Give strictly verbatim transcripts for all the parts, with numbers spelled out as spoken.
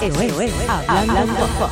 Eso es Hablando Pop.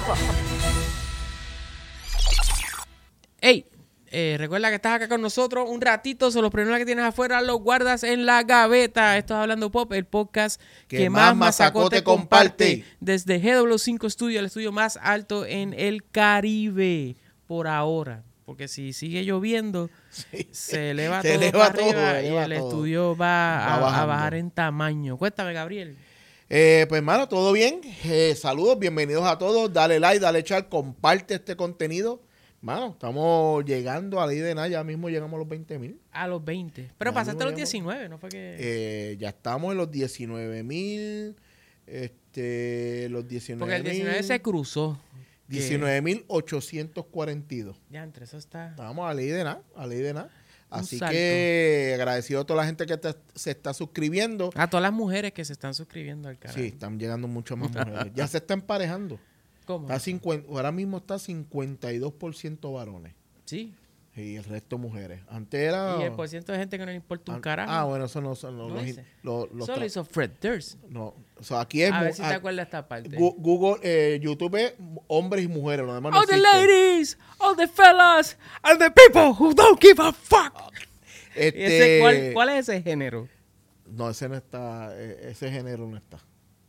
Hey, eh, recuerda que estás acá con nosotros un ratito. Son los problemas que tienes afuera, los guardas en la gaveta. Esto es Hablando Pop, el podcast que, que más masacote comparte. Desde G W cinco Studio, el estudio más alto en el Caribe. Por ahora. Porque si sigue lloviendo, sí. se eleva se todo eleva para todo, arriba eleva y el todo. estudio va, va a, a bajar en tamaño. Cuéntame, Gabriel. Eh, pues, hermano, ¿todo bien? Eh, saludos, bienvenidos a todos. Dale like, dale share, comparte este contenido. Mano, estamos llegando a la idea de nada, ya mismo llegamos a los veinte mil. A los veinte. Pero ya pasaste a los diecinueve, ¿no fue que...? Eh, ya estamos en los diecinueve mil, este, los diecinueve mil. Porque el diecinueve se cruzó. diecinueve mil ochocientos cuarenta y dos. Ya, entre eso está... Estamos a ley de nada, a ley de nada. Así que agradecido a toda la gente que te, se está suscribiendo. A todas las mujeres que se están suscribiendo al canal. Sí, están llegando muchas más mujeres. Ya se está emparejando. ¿Cómo? Está cincuenta, ahora mismo está cincuenta y dos por ciento varones. Sí. Y el resto mujeres. Antes era... Y el por ciento de gente que no le importa un carajo. Ah, bueno, eso no son los... ¿No los, los, los Eso lo hizo Fred Durst. No, o sea, aquí es... A ver si te acuerdas esta parte. Google, eh, YouTube es hombres y mujeres. Lo demás no all existe. The ladies, all the fellas, and the people who don't give a fuck. Este, ese, ¿cuál, ¿Cuál es ese género? No, ese no está... Ese género no está.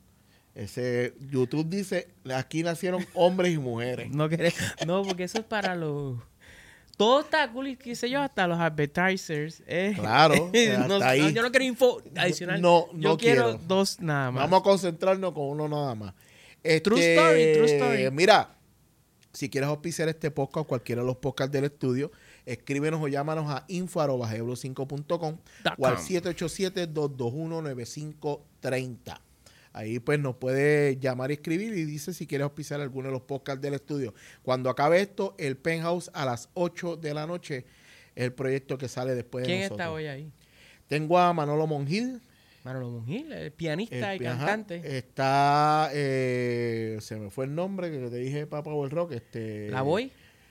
Ese YouTube dice, aquí nacieron hombres y mujeres. No, querés, no, porque eso es para los... Todo está cool y qué sé yo, hasta los advertisers. Eh. Claro, no, hasta ahí. No, yo no quiero info adicional. No, no yo quiero, quiero dos nada más. Vamos a concentrarnos con uno nada más. Este, true story, true story. Mira, si quieres auspiciar este podcast o cualquiera de los podcasts del estudio, escríbenos o llámanos a info arroba g w cinco punto com o al siete ocho siete, dos dos uno, nueve cinco tres cero. Ahí pues nos puede llamar y escribir y dice si quiere auspiciar alguno de los podcasts del estudio. Cuando acabe esto, el Penthouse a las ocho de la noche es el proyecto que sale después de ¿Quién nosotros. está hoy ahí? Tengo a Manolo Monjil. Manolo Monjil, el pianista el, y ajá, cantante. Está, eh, se me fue el nombre que te dije para Power Rock. Este, ¿La voy?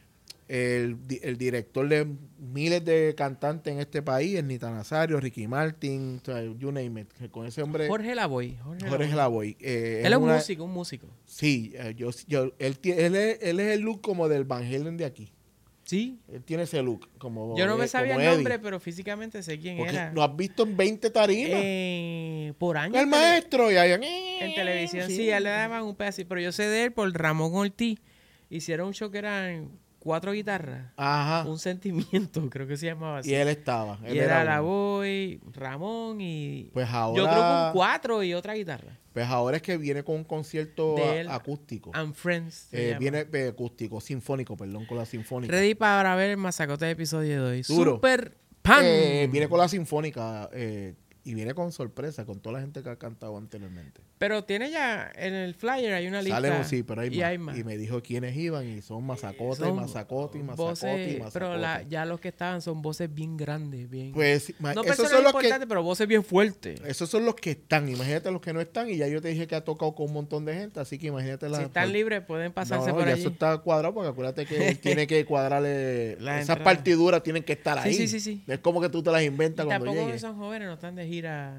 El, el director de miles de cantantes en este país, es Nita Nazario, Ricky Martin, you name it. Con ese hombre... Jorge Lavoy. Jorge, Jorge Lavoy. Eh, él es un una, músico, un músico. Sí, eh, yo, yo, él, él, es, él es el look como del Van Halen de aquí. Sí. Él tiene ese look. Como, yo no me eh, sabía el Eddie. nombre, pero físicamente sé quién Porque era. ¿lo has visto en veinte tarimas? Eh, por años. El maestro. Y ahí, en televisión, sí, a él le daban un pedacito. Pero yo sé de él por Ramón Ortiz. Hicieron un show que eran cuatro guitarras. Ajá. Un sentimiento, creo que se llamaba así. Y él estaba. Él y era, era Lavoy, Ramón y... Pues ahora... Yo creo que un cuatro y otra guitarra. Pues ahora es que viene con un concierto de él, acústico. And Friends. Eh, viene eh, acústico, sinfónico, perdón, con la sinfónica. Ready para ver el masacote de episodio de hoy. Duro. Super pan. Eh, viene con la sinfónica eh, y viene con sorpresa, con toda la gente que ha cantado anteriormente. Pero tiene ya, en el flyer hay una lista. Sale, sí, pero hay, y más. hay más. Y me dijo quiénes iban y son masacote, son masacote, y masacote, voces, y masacote. Pero la, ya los que estaban son voces bien grandes, bien... Pues, no esos personas son los importantes, que, pero voces bien fuertes. Esos son los que están. Imagínate los que no están. Y ya yo te dije que ha tocado con un montón de gente, así que imagínate las... Si están pues, libres, pueden pasarse no, por ya allí. eso está cuadrado, porque acuérdate que él tiene que cuadrarle... La esas entrada. partiduras tienen que estar Sí, ahí. sí, sí, sí. Es como que tú te las inventas Y cuando tampoco llegues. son jóvenes, no están de gira...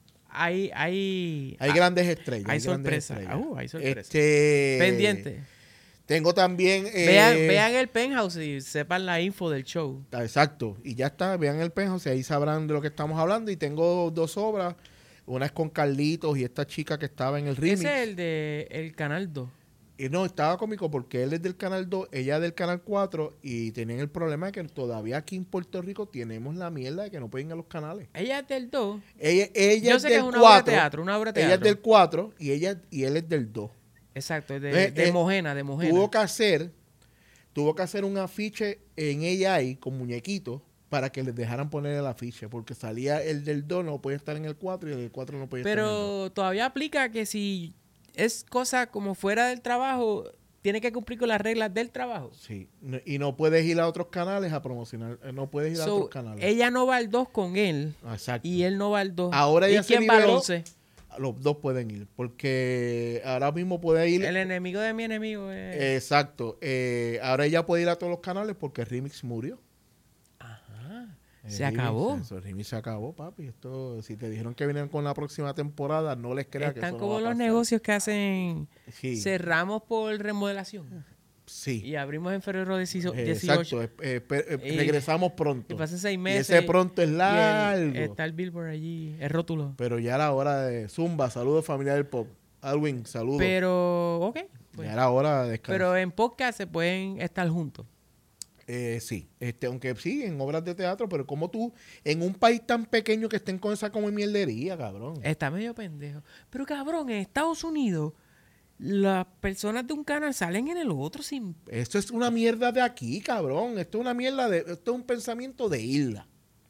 Hay, hay, Hay grandes estrellas. Hay, hay grandes sorpresas. estrellas. Uh, hay sorpresas. Este, Pendiente. Tengo también... Eh, vean, vean el Penthouse y sepan la info del show. Exacto. Y ya está. Vean el Penthouse y ahí sabrán de lo que estamos hablando. Y tengo dos obras. Una es con Carlitos y esta chica que estaba en el remix. Ese es el de El Canal dos. Y no, estaba cómico porque él es del Canal dos, ella es del Canal cuatro y tenían el problema de que todavía aquí en Puerto Rico tenemos la mierda de que no pueden ir a los canales. Ella es del dos. Ella, ella Yo es sé del que es una cuatro, obra de teatro, una obra de teatro. Ella es del cuatro y, ella, y él es del dos. Exacto, es de, Eh, de eh, Mojena, de Mojena. Tuvo que hacer, tuvo que hacer un afiche en A I con muñequitos para que les dejaran poner el afiche, porque salía el del dos, no puede estar en el cuatro y el del cuatro no puede estar en el dos. Pero todavía aplica que si es cosa como fuera del trabajo, tiene que cumplir con las reglas del trabajo. Sí, no- y no puedes ir a otros canales a promocionar, eh, no puedes ir So, a otros canales. ella no va al dos con él Exacto. y él no va al dos. Ahora ¿Y ya se quién va al liberó. once? Los dos pueden ir, porque ahora mismo puede ir... El enemigo de mi enemigo es... Exacto. Eh, ahora ella puede ir a todos los canales porque Remix murió. Ajá. Se acabó. Eso, remix se acabó, papi. Esto, si te dijeron que vienen con la próxima temporada, no les creas que eso Están no como va a los pasar. negocios que hacen. Sí. Cerramos por remodelación. Sí. Y abrimos en febrero dieciocho. Eh, Exacto. Eh, eh, eh, Y- regresamos pronto. Y pasan seis Y meses. ese pronto es y el- largo. está el billboard allí, el rótulo. Pero ya era hora de Zumba. Saludos, familia del pop. Alwin, saludos. Pero, ok. Pues, ya era hora de descansar. pero en podcast se pueden estar juntos. Eh, sí, este, aunque sí, en obras de teatro, pero como tú, en un país tan pequeño que estén con esa como mierdería, cabrón. Está medio pendejo. Pero cabrón, en Estados Unidos, las personas de un canal salen en el otro sin... Esto es una mierda de aquí, cabrón. Esto es una mierda de, esto es un pensamiento de isla.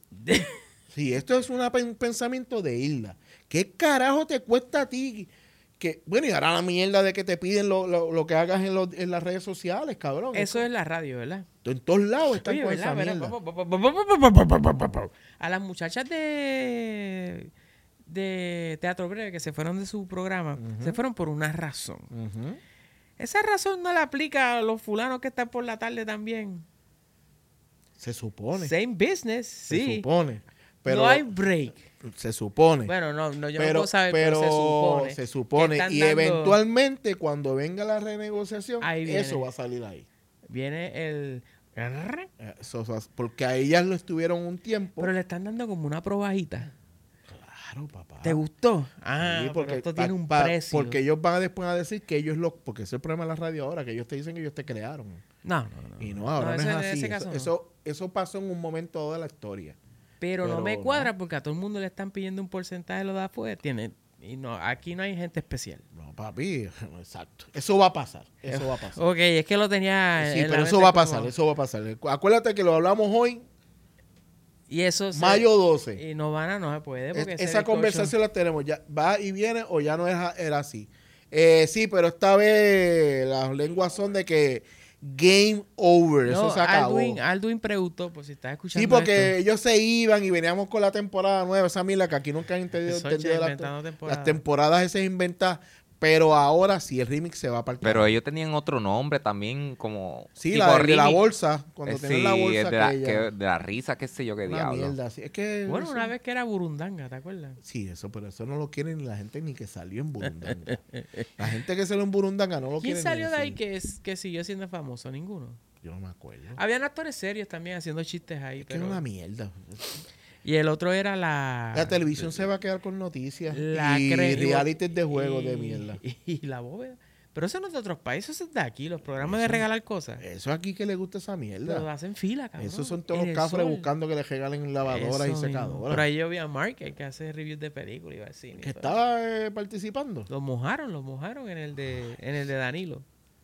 Sí, esto es un pen- pensamiento de isla. ¿Qué carajo te cuesta a ti? Que, bueno, y ahora la mierda de que te piden lo, lo, lo que hagas en, los- en las redes sociales, cabrón. Eso es la radio, ¿verdad? En todos lados están Oye, con ¿verdad? esa ¿verdad? mierda. A las muchachas de de Teatro Breve que se fueron de su programa, Ujú. se fueron por una razón. Ujú. Esa razón no la aplica a los fulanos que están por la tarde también. Se supone. Same business, Se sí. supone. Pero no hay break. se supone. Bueno, no, no yo no pero, puedo saber, pero, pero se supone. se supone. que están Y dando- eventualmente, cuando venga la renegociación, Ahí viene. eso va a salir ahí. Viene el... Eh, Eso, eso, porque a ellas lo estuvieron un tiempo. Pero le están dando como una probajita. Claro, papá. ¿Te gustó? Ah, Sí, porque esto pa- tiene un pa- precio. Porque ellos van a después a decir que ellos lo... Porque ese es el problema de la radio ahora, que ellos te dicen que ellos te crearon. No, no, no. Y no, ahora no, ese- es en así. ese Eso, caso no. eso, eso pasó en un momento de la historia. Pero, no Pero me no. cuadra porque a todo el mundo le están pidiendo un porcentaje de lo de afuera. Tiene, y no, aquí no hay gente especial. No, papi, exacto. Eso va a pasar. Eso va a pasar. Ok, es que lo tenía. Sí, en la pero eso mente va a como- pasar, eso va a pasar. Acuérdate que lo hablamos hoy, Y eso se- mayo doce. Y no van a, no se puede. Porque Es- ese esa bizcocho- conversación la tenemos. Ya va y viene o ya no era, era así. Eh, sí, pero esta vez las lenguas son de que game over. No, eso se acabó. Alduin, Alduin preguntó, por si estás escuchando. Sí, porque esto, ellos se iban y veníamos con la temporada nueva. Esa mierda que aquí nunca han entendido, Eso, entendido che, las, inventando temporadas. las temporadas esas inventadas. Pero ahora sí, el remix se va para el Pero carajo. ellos tenían otro nombre también, como. Sí, tipo la de, de la remix. bolsa. Cuando Eh, tienen sí, la bolsa de la, aquella, que- de la risa, qué sé yo, qué una diablo. mierda así. Es que Bueno, eso- una vez que era Burundanga, ¿te acuerdas? Sí, eso, pero eso no lo quiere ni la gente ni que salió en Burundanga. La gente que salió en Burundanga no lo quiere ¿Quién ni salió de ahí decir. que, es, que siguió siendo famoso? Ninguno. Yo no me acuerdo. Habían actores serios también haciendo chistes ahí. Es que pero- era una mierda. Y el otro era la... La televisión se va a quedar con noticias la y cre- realities de juegos y- de mierda. Y, y la bóveda. Pero eso no es de otros países, eso es de aquí. Los programas de regalar cosas. Eso aquí que le gusta esa Pero mierda. hacen fila, cabrón. Esos son todos en los el cafres sol. buscando que le regalen lavadoras Eso y mismo. secadoras. Pero ahí yo vi a Mark, el que hace reviews de películas y va al cine. y Que todo. estaba eh, participando. Lo mojaron, lo mojaron en el de, en el de Danilo.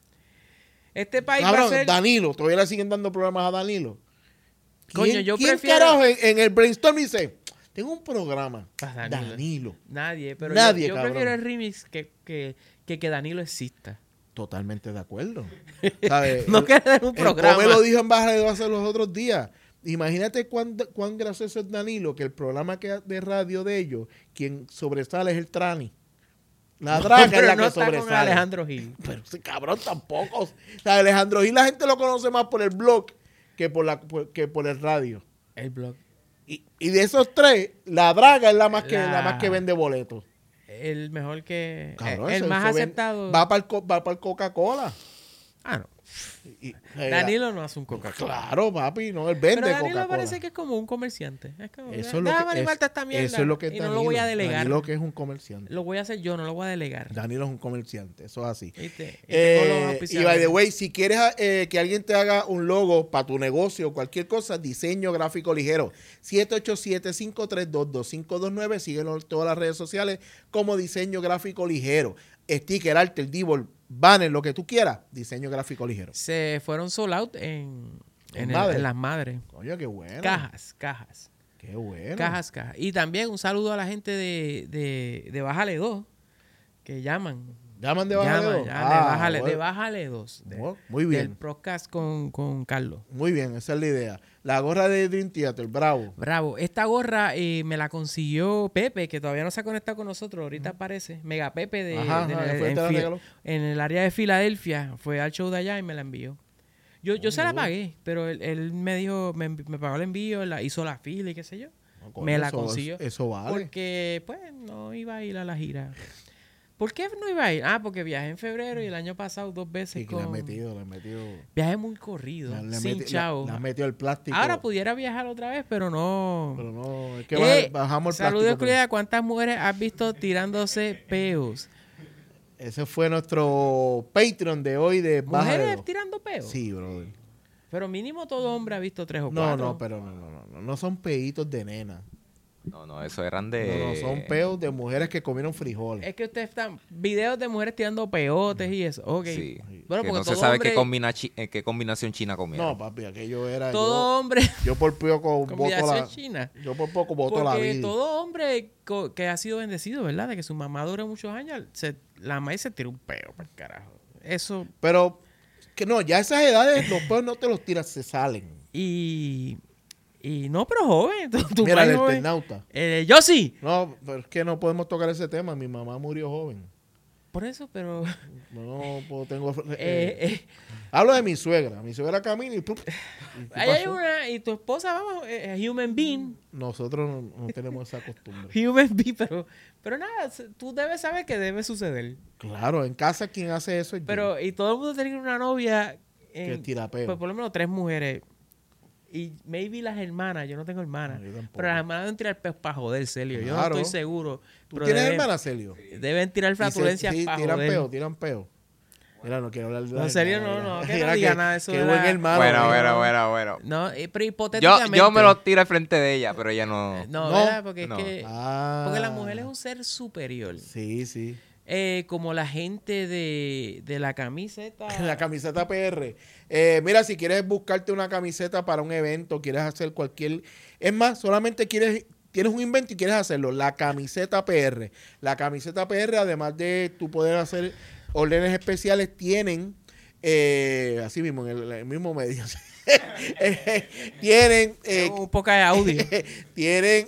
Este país va a Cabrón, ser... Danilo, todavía le siguen dando programas a Danilo. Coño, ¿Quién- yo ¿quién prefiero- carajo en, en el brainstorm dice, tengo un programa? Pa' Danilo. Danilo. Nadie, pero Nadie, yo, yo cabrón. prefiero el remix que, que, que, que Danilo exista. Totalmente de acuerdo. ¿Sabes? No El- querer un el programa. Pobre lo dijo en Baja de hace los otros días. Imagínate cuán, cuán gracioso es Danilo, que el programa que, de radio de ellos, quien sobresale es el Trani. La No, draga es pero la no que está con sobresale. Alejandro Gil. Pero ese cabrón tampoco. O sea, Alejandro Gil la gente lo conoce más por el blog que por, la, por- que por el radio. El blog. Y, y de esos tres, la draga es la más que, La- la más que vende boletos. El mejor que... Cabrón, el eso- más eso ven- aceptado. Va para el, co- va para el Coca-Cola. Ah, no. Y- eh, Danilo no hace un Coca-Cola. Claro, papi, no, él vende Pero Danilo Coca-Cola. parece que es como un comerciante. Es como, Eso es lo déjame que animarte es, a esta mierda. eso es lo que es y no lo voy a Danilo. delegar. Danilo que es un comerciante. Lo voy a hacer yo, no lo voy a delegar. Danilo es un comerciante, eso es así. ¿Viste? Y tengo los Eh, y auspiciadores. by the way, si quieres eh, que alguien te haga un logo para tu negocio o cualquier cosa, diseño gráfico ligero. siete ocho siete, cinco tres dos, dos cinco dos nueve. Síguenos en todas las redes sociales como diseño gráfico ligero. Sticker, arte, el divo, banner, lo que tú quieras. Diseño gráfico ligero. Se fueron sold out en, ¿En en, el- madre? en las madres. Oye, qué bueno. Cajas, cajas. Qué bueno. Cajas, cajas. Y también un saludo a la gente de, de, de Bájale dos, que llaman. ¿Llaman de Bájale Llaman, dos? llaman de Ah, Bájale, de bueno. Bájale dos. de- Oh, muy Del bien. podcast con, con Carlos. Muy bien, esa es la idea. La gorra de Dream Theater, bravo. Bravo. Esta gorra eh, me la consiguió Pepe, que todavía no se ha conectado con nosotros. Ahorita aparece. Mega Pepe de, Ajá, de- ajá, de- fue, en, te la Fi- regaló. en el área de Filadelfia. Fue al show de allá y me la envió. Yo, yo Oh, se la no. pagué, pero él, él me dijo, me, me pagó el envío, la, hizo la fila y qué sé yo. No, coño, me la eso- consiguió. Eso vale. Porque, pues, no iba a ir a la gira. ¿Por qué no iba a ir? Ah, porque viajé en febrero y el año pasado dos veces Sí, que con... le han metido, le han metido. Viajé muy corrido, Le, le sin meti- chavo. le- le han metido el plástico. Ahora pudiera viajar otra vez, pero no... Pero no, es que Eh, baja- bajamos el saludos, plástico. pues. Julia. ¿Cuántas mujeres has visto tirándose peos? Ese fue nuestro Patreon de hoy de Baja de ¿Mujeres Dos. tirando peos? Sí, brother. Pero mínimo todo hombre ha visto tres o No, cuatro. no, pero no, no, no, no, no son peitos de nena. No, no, eso eran de... No, no, son peos de mujeres que comieron frijoles. Es que ustedes están... Videos de mujeres tirando peotes y eso. Ok. Sí. Bueno, que porque no se todo sabe hombre... qué, combina chi- eh, qué combinación china comieron. No, papi, aquello era. Todo hombre... Yo, yo por poco voto Combinación la. china. Yo por poco voto la Porque vida. todo hombre co- que ha sido bendecido, ¿verdad? De que su mamá dure muchos años, se, la maíz se tira un peo, por carajo. Eso... Pero, que no, ya a esas edades los peos no te los tiras, se salen. Y... Y no, pero joven. Tu, tu Mira, el país joven. Eternauta. Eh, yo sí. No, pero es que no podemos tocar ese tema. Mi mamá murió joven. Por eso, pero... No, puedo, tengo. eh, eh, eh, hablo de mi suegra. Mi suegra camina y. ¡pum! ¿Y qué ahí hay pasó? una... Y tu esposa, vamos, eh, eh, human being. Nosotros no, no tenemos esa costumbre. Human being, pero... Pero nada, se- tú debes saber que debe suceder. Claro, en casa quien hace eso es yo. Pero... Y todo el mundo tiene una novia... Que En, tira peo. pues por lo menos tres mujeres. Y maybe las hermanas, yo no tengo hermanas. No, yo tampoco. Pero las hermanas deben tirar peos para joder, Celio. Yo no Claro. estoy seguro. ¿Tú pero tienes deben, hermana, Celio? Deben tirar Y se- flatulencias sí, para tiran joder. peo, tiran peo. Mira, no quiero hablar de No, la Celio, hermana, no, no, mira. que no Mira diga nada de eso Qué de buen la- hermano. bueno, mira. bueno, bueno, bueno. No, eh, pero Yo, hipotéticamente... yo me lo tiro al frente de ella, pero ella no... No, No, ¿verdad? Porque no. es que... Ah. Porque la mujer es un ser superior. Sí, sí. Eh, como la gente de, de la camiseta. La camiseta P R. Eh, mira, si quieres buscarte una camiseta para un evento, quieres hacer cualquier... Es más, solamente quieres... Tienes un invento y quieres hacerlo. La camiseta P R. La camiseta P R, además de tú poder hacer órdenes especiales, tienen... eh, así mismo, en el, el mismo medio. eh, tienen... eh, un poco de audio. tienen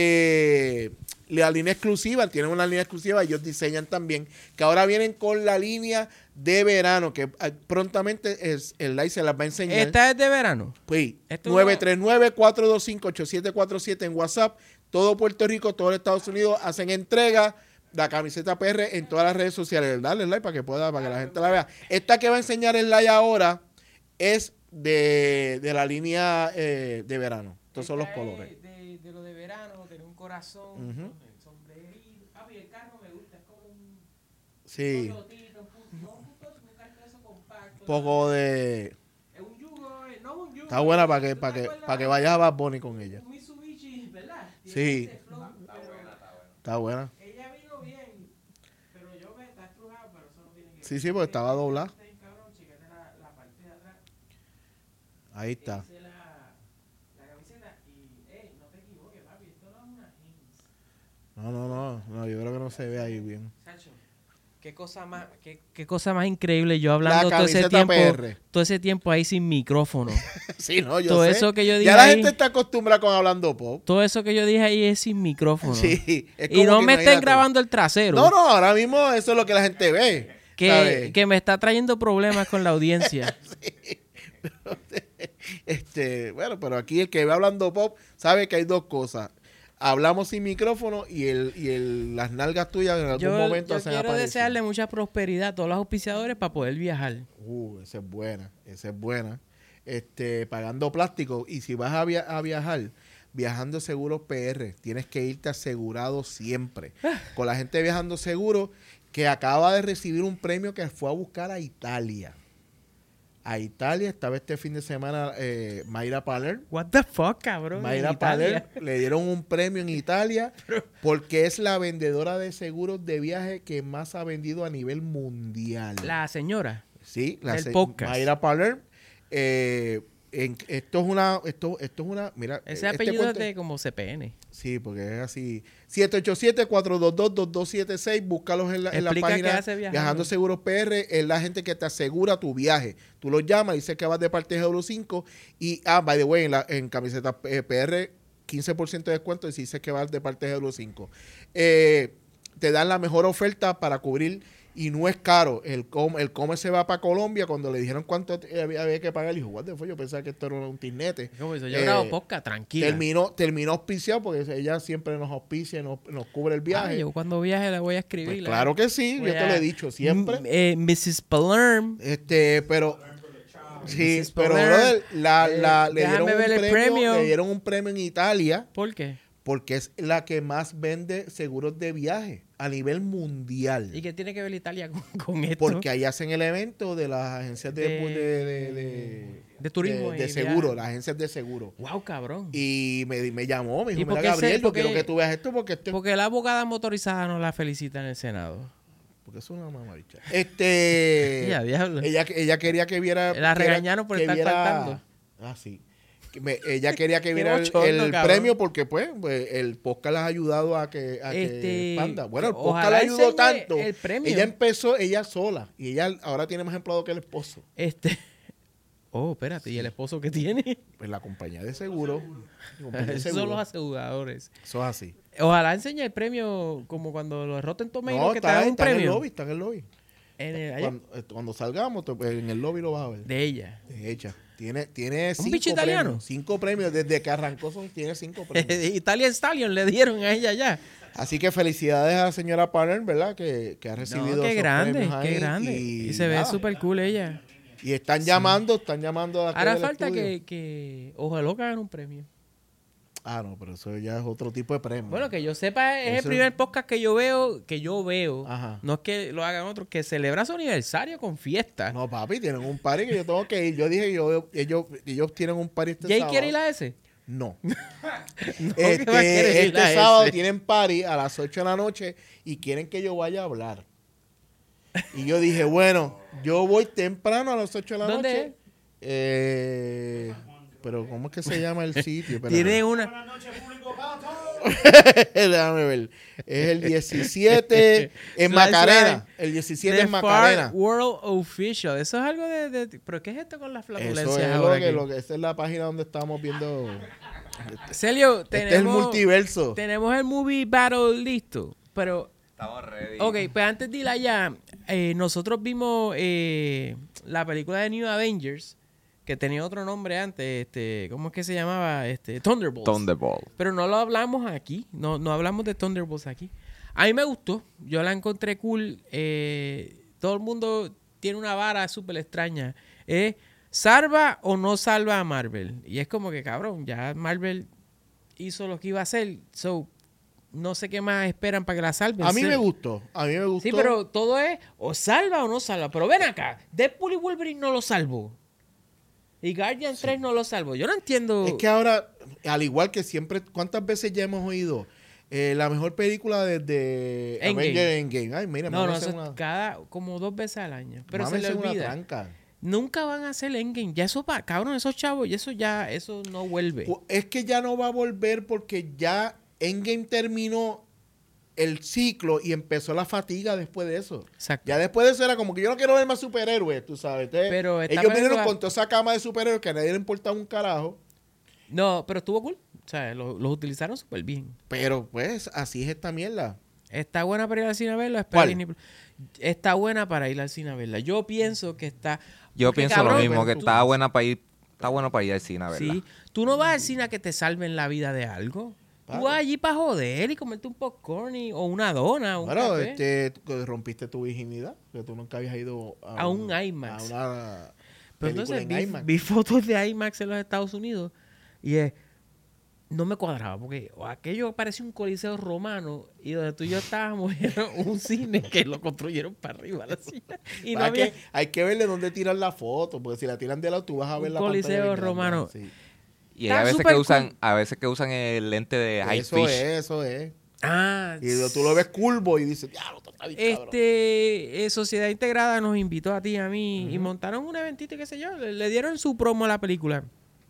este la línea exclusiva, tienen una línea exclusiva, ellos diseñan también, que ahora vienen con la línea de verano, que eh, prontamente es, el live se las va a enseñar. Esta es de verano. Pues, Esto nueve tres nueve, cuatro dos cinco, ocho siete cuatro siete en WhatsApp, todo Puerto Rico, todo Estados Unidos hacen entrega, la camiseta P R en todas las redes sociales. Dale like para que pueda, para que la gente la vea. Esta que va a enseñar el live ahora es de, de la línea eh, de verano. Estos son los Esta es colores. De, de lo de verano, tiene un corazón, Ujú. el sombrerito. Ah, y el carro me gusta, es como un Sí, Toyotita, un pu- no un pu- un carro de esos compacto. poco de... Es un yugo, eh, no un yugo. Está buena para que, ¿Tú para te que, acuerdas? para que vayas a Bad Bunny con ella. Un Mitsubishi, ¿verdad? Sí. Tiene ese flow, pero Está buena. ella vino bien, pero yo me está estrujado, pero eso no tiene que Sí, sí, porque estaba doblada. Está bien, cabrón, chécate la, la parte de atrás. Ahí está. Dice la, la camiseta y, ey, no te equivoques, papi, esto no es una jeans. No, no, no, no, yo creo que no se ve ahí bien. Sacho, qué cosa más, qué, qué cosa más increíble yo hablando La todo ese camiseta tiempo, P R. todo ese tiempo ahí sin micrófono. Sí, no, yo Todo sé. eso que yo dije Ya la ahí- gente está acostumbrada con hablando pop. Todo eso que yo dije ahí es sin micrófono. Sí. es Y como no que me estén imagínate. grabando el trasero. No, no, ahora mismo eso es lo que la gente ve. que, ¿sabes? que me está trayendo problemas con la audiencia. Este, bueno, pero aquí el que ve hablando pop sabe que hay dos cosas. Hablamos sin micrófono y el y el, las nalgas tuyas en algún Yo, momento yo hacen quiero aparición. desearle mucha prosperidad a todos los auspiciadores para poder viajar. Uh, esa es buena, esa es buena. Este, pagando plástico. Y si vas a, via- a viajar, viajando seguros P R, tienes que irte asegurado siempre. Con la gente viajando seguro que acaba de recibir un premio que fue a buscar a Italia. A Italia, estaba este fin de semana eh, Mayra Paler. What the fuck, cabrón. Mayra En Italia. Paler le dieron un premio en Italia porque es la vendedora de seguros de viaje que más ha vendido a nivel mundial. La señora. Sí, la del se- podcast. Mayra Paler. Eh, en- esto es una, esto, esto es una, mira. Ese este apellido es cuento- de como C P N. Sí, porque es así. siete ocho siete, cuatro dos dos, dos dos siete seis. Búscalos en la, en la Explica qué página hace viajando. Viajando Seguros P R. Es la gente que te asegura tu viaje. Tú los llamas, dices que vas de parte de Euro cinco. Y, ah, by the way, en, la, en camiseta eh, P R, quince por ciento de descuento y si dices que vas de parte de Euro cinco. Eh, te dan la mejor oferta para cubrir y no es caro. El come, el come se va para Colombia. Cuando le dijeron cuánto había, había que pagar, dijo, what the fuck, yo pensaba que esto era un tinete. ¿Cómo hizo? Yo Eh, grabo podcast, tranquila. Terminó, terminó auspiciado porque ella siempre nos auspicia y nos, nos cubre el viaje. Ah, yo cuando viaje le voy a escribir. Pues claro que sí, yo te lo he dicho siempre. M- eh, missus Palerm. Este, pero... Sí, missus pero Palerm, brother, la, eh, la, le, dieron déjame un ver el premio, premio. le dieron un premio en Italia ¿Por qué? porque es la que más vende seguros de viaje a nivel mundial. ¿Y qué tiene que ver Italia con, con esto? Porque ahí hacen el evento de las agencias de, De- de, de, de, de turismo de, y de seguro, viaje. las agencias de seguro. Wow, cabrón. Y me, me llamó, me ¿Y dijo, por mira qué se- Gabriel, yo por qué- quiero que tú veas esto porque este, Porque la abogada motorizada no la felicita en el Senado. porque es una mamabicha. Este, Ya, diablo. ella, ella quería que viera... La que era- regañaron por que estar viera- faltando. Ah, sí. Que me- ella quería que Qué viera el, bochorno, el cabrón. premio porque, pues, pues, el podcast las ha ayudado a que, a que Este, expanda. Bueno, el podcast ojalá la ayudó enseñe tanto. el premio. Ella empezó ella sola y ella ahora tiene más empleado que el esposo. Este. Oh, espérate, ¿y el esposo que tiene? Pues la compañía de seguro. la compañía de Esos seguro. son los aseguradores. Eso es así. Ojalá enseñe el premio como cuando los Rotten Tomatoes No, que te está, dan un está en el premio. lobby, está en el lobby. En el- allá, Cuando, eh, cuando salgamos, te- pues, en el lobby lo vas a ver. de ella. De hecha. Tiene, tiene cinco bicho italiano? premios. Cinco premios. Desde que arrancó son, tiene cinco premios. Italian Stallion le dieron a ella ya. Así que felicidades a la señora Parner, ¿verdad? Que, que ha recibido No, qué esos grande, premios ahí. qué grande. Y, se ve nada. súper cool ella. Y están llamando, están llamando a la Ahora del falta estudio. que, que ojalá que hagan un premio. Ah, no, pero eso ya es otro tipo de premio. Bueno, que yo sepa, es Eso- el primer podcast que yo veo, que yo veo. Ajá. No es que lo hagan otros, que celebra su aniversario con fiesta. No, papi, tienen un party que yo tengo que ir. Yo dije, yo, ellos, ellos tienen un party este ¿Jay sábado. quiere ir a ese? No. No, este que va a querer ir este a sábado ese. tienen party a las ocho de la noche y quieren que yo vaya a hablar. Y yo dije, bueno, yo voy temprano a las ocho de la ¿Dónde noche. es? Eh, pero ¿cómo es que se llama el sitio? Espérate. Tiene una... Déjame ver. Es el diecisiete en Slice Macarena. Line. El diecisiete The en Macarena. Far World Official. Eso es algo de... de- ¿Pero qué es esto con las flatulencias Eso es ahora lo que, aquí? lo que, esa es la página donde estábamos viendo. Celio, Este es el tenemos, multiverso. tenemos el movie battle listo. Pero, Estamos ready. ok, pues antes de ir allá, eh, nosotros vimos eh, la película de New Avengers, que tenía otro nombre antes, este, ¿cómo es que se llamaba? Este, Thunderbolts. Thunderbolt. Pero no lo hablamos aquí, no, no hablamos de Thunderbolts aquí. A mí me gustó, yo la encontré cool. eh, todo el mundo tiene una vara súper extraña. ¿Eh? ¿Salva o no salva a Marvel? Y es como que, cabrón, ya Marvel hizo lo que iba a hacer. So, no sé qué más esperan para que la salven. A mí Sí. me gustó. A mí me gustó. Sí, pero todo es o salva o no salva. Pero ven acá, Deadpool y Wolverine no lo salvó. Y Guardian tres no lo salvó. Yo no entiendo. Es que ahora, al igual que siempre, ¿cuántas veces ya hemos oído? Eh, la mejor película desde Endgame. Avengers Endgame. Ay, mira, no, no, mámense eso una, cada como dos veces al año. Pero se le mámense una olvida. tranca. Nunca van a hacer Endgame. Ya eso pa, cabrón, esos chavos, y eso ya, eso no vuelve. Pues es que ya no va a volver porque ya Endgame terminó el ciclo y empezó la fatiga después de eso. Exacto. Ya después de eso era como que yo no quiero ver más superhéroes, tú sabes. Entonces, Pero esta ellos vinieron película- con toda esa cama de superhéroes que a nadie le importaba un carajo. No, pero estuvo cool. O sea, lo- los utilizaron súper bien. Pero pues así es esta mierda. Está buena para ir al cine a verla. espera ¿Cuál? Disney Plus. Está buena para ir al cine a verla. Yo pienso que está... Yo porque, pienso cabrón, lo mismo, que tú- está buena para ir, está bueno para ir al cine a verla. Sí. Tú no vas al cine a que te salven la vida de algo. Claro. Tú vas allí para joder y comerte un popcorn y- o una dona o un Bueno, café. este, tú rompiste tu virginidad, que tú nunca habías ido a, A un IMAX. A una Pero película entonces en vi, IMAX. vi fotos de IMAX en los Estados Unidos y es, no me cuadraba porque aquello parecía un coliseo romano y donde tú y yo estábamos era un cine que lo construyeron para arriba la silla. Y no hay, había que, hay que verle dónde tiran la foto, porque si la tiran de lado tú vas a ver Un la coliseo pantalla bien grande, romano. sí. Y Está hay a veces súper que usan, cool. a veces que usan el lente de high Eso fish. es, eso es. Ah, Y tú lo ves curvo y dices, diablo, está bien cabrón". este eh, Sociedad Integrada nos invitó a ti y a mí y montaron un eventito y qué sé yo, le, le dieron su promo a la película.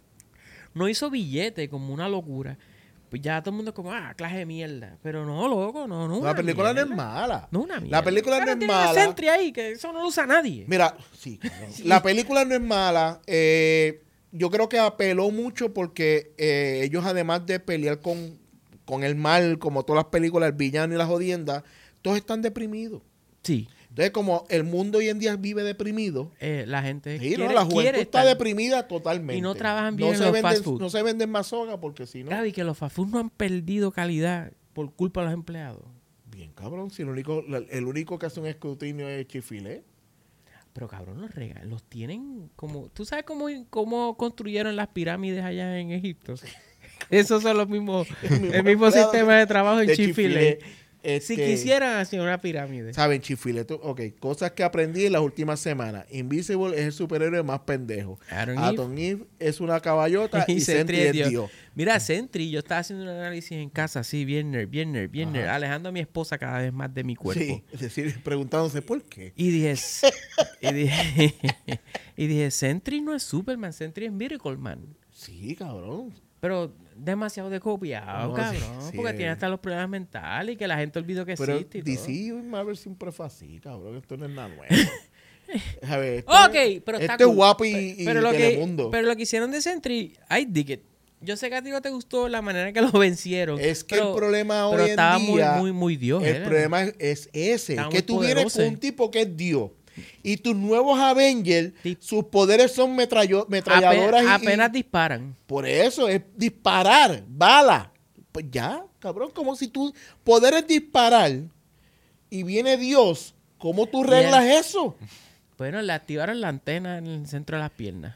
No hizo billete como una locura. Pues ya todo el mundo como, ah, clase de mierda. Pero no, loco, no, no. La una película no es mierda. mala. No, una mierda. La película no Claro, es tiene una mala. Sentry ahí, que eso no lo usa nadie. Mira, sí, cabrón. La película no es mala. Eh, yo creo que apeló mucho porque eh, ellos, además de pelear con, con el mal, como todas las películas, el villano y la jodienda, todos están deprimidos. Sí. Entonces, como el mundo hoy en día vive deprimido, Eh, la gente sí, quiere, no, la juventud quiere está estar- deprimida totalmente. Y no trabajan bien no en se los venden, fast food. No se venden más soga porque si no... Gaby, que los fast food no han perdido calidad por culpa de los empleados. Bien, cabrón, si el único, la- el único que hace un escrutinio es Chick-fil-A. Pero cabrón, los regalos, los tienen como... ¿Tú sabes cómo, cómo construyeron las pirámides allá en Egipto? Esos son los mismos, el mismo empleado sistema de trabajo en de Chick-fil-A. Chick-fil-A. Si Este, quisieran hacer una pirámide. Saben, Chick-fil-A, tú- ok, cosas que aprendí en las últimas semanas. Invisible es el superhéroe más pendejo. Adam Eve. Adam Eve es una caballota y, Y Sentry Sentry es es Dios. Dios. Mira, Sentry, yo estaba haciendo un análisis en casa, así, bien nerd, bien nerd, bien nerd, Ajá. alejando a mi esposa cada vez más de mi cuerpo. Sí, es decir, preguntándose por qué. Y dije, s- y dije, y dije, Sentry no es Superman, Sentry es Miracle Man. Sí, cabrón. Pero demasiado descopiado, No, cabrón, sí, sí, porque eh. tiene hasta los problemas mentales y que la gente olvidó que Pero existe y todo. D C y Marvel siempre fue así, cabrón. Esto no es nada nuevo. A ver, esto Ok, es- pero está esto cool. es guapo y, y pero lo que, Telemundo. pero lo que hicieron de Sentry, I dig it. Yo sé que a ti no te gustó la manera en que lo vencieron. Es que pero- el problema hoy pero en estaba día... muy, muy, muy Dios. El ¿eh? problema es, es ese. Estaba que muy tú vienes poderoso. con un tipo que es Dios. Y tus nuevos Avengers, Sí. sus poderes son metrallo- metralladoras. Ape- y- apenas y, disparan. por eso es disparar, bala. Pues ya, cabrón, como si tu poder es disparar y viene Dios, ¿cómo tú Bien. reglas eso? Bueno, le activaron la antena en el centro de las piernas.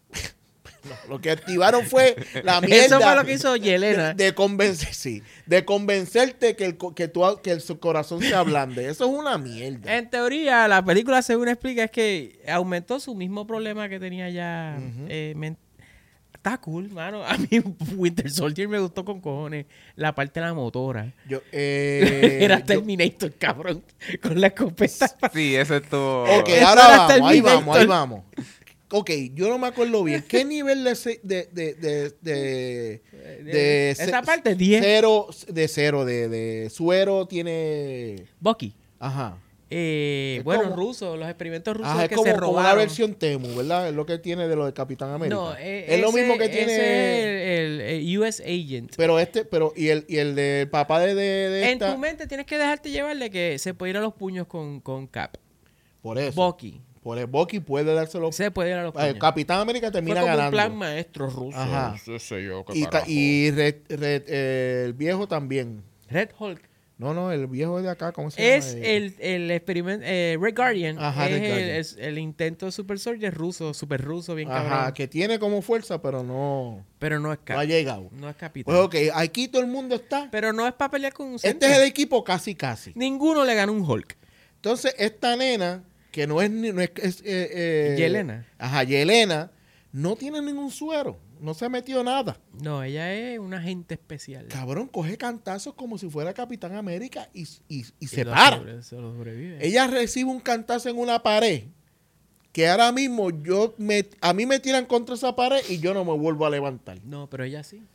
No, lo que activaron fue la mierda. Eso fue lo que hizo Yelena. De, de convencer, sí, de convencerte que el, co- que, tú, que el su corazón se ablande. Eso es una mierda. En teoría, la película, según explica, es que aumentó su mismo problema que tenía ya. eh, men- Está cool, mano. A mí Winter Soldier me gustó con cojones. La parte de la motora. Yo, eh, Era yo- Terminator, cabrón. Con la escopeta. Sí, eso es todo. Ok, Eso ahora era vamos, ahí Terminator. vamos, ahí vamos. Ok, yo no me acuerdo bien. ¿Qué nivel de ce- de de de de, de Esa ce- parte, diez. cero de cero de, de suero tiene? Bucky. Ajá. Eh, Es bueno, como- ruso, los experimentos rusos Ajá, es que como, se como robaron. una versión Temu, ¿verdad? Es lo que tiene de lo de Capitán América. No, eh, es lo ese- mismo que ese tiene. es el, el- el U S Agent. Pero este, pero y el y el del papá de, de, de En esta. tu mente tienes que dejarte llevarle que se puede ir a los puños con, con Cap. Por eso. Bucky. Por el Bucky puede dárselo. Se puede ir a los Eh, puños. Capitán América Fue termina como un ganando. plan maestro ruso. Ajá. Sí, sé yo, qué Y, ta- carajo. y Red- Red- eh, el viejo también. Red Hulk No, no, el viejo de acá, ¿cómo se es llama? el, el experimento. Eh, Red Guardian Ajá, es, Red el, Guardian. es el intento de Super Soldier ruso, super ruso, bien Ajá, cabrón. que tiene como fuerza, pero no, Pero no es no Cap. ha llegado. No es capitán. Pues ok, aquí todo el mundo está. Pero no es para pelear con un Este Sentry. es el equipo casi casi. Ninguno le ganó un Hulk. Entonces, esta nena, que no es... ni- No es, es, eh, eh, Yelena. Ajá, Yelena, no tiene ningún suero. No se ha metido nada. No, ella es un agente especial. Cabrón, coge cantazos como si fuera Capitán América y, y, y Y se lo para. sobre- se lo sobrevive. Ella recibe un cantazo en una pared que ahora mismo yo me, a mí me tiran contra esa pared y yo no me vuelvo a levantar. No, pero ella sí.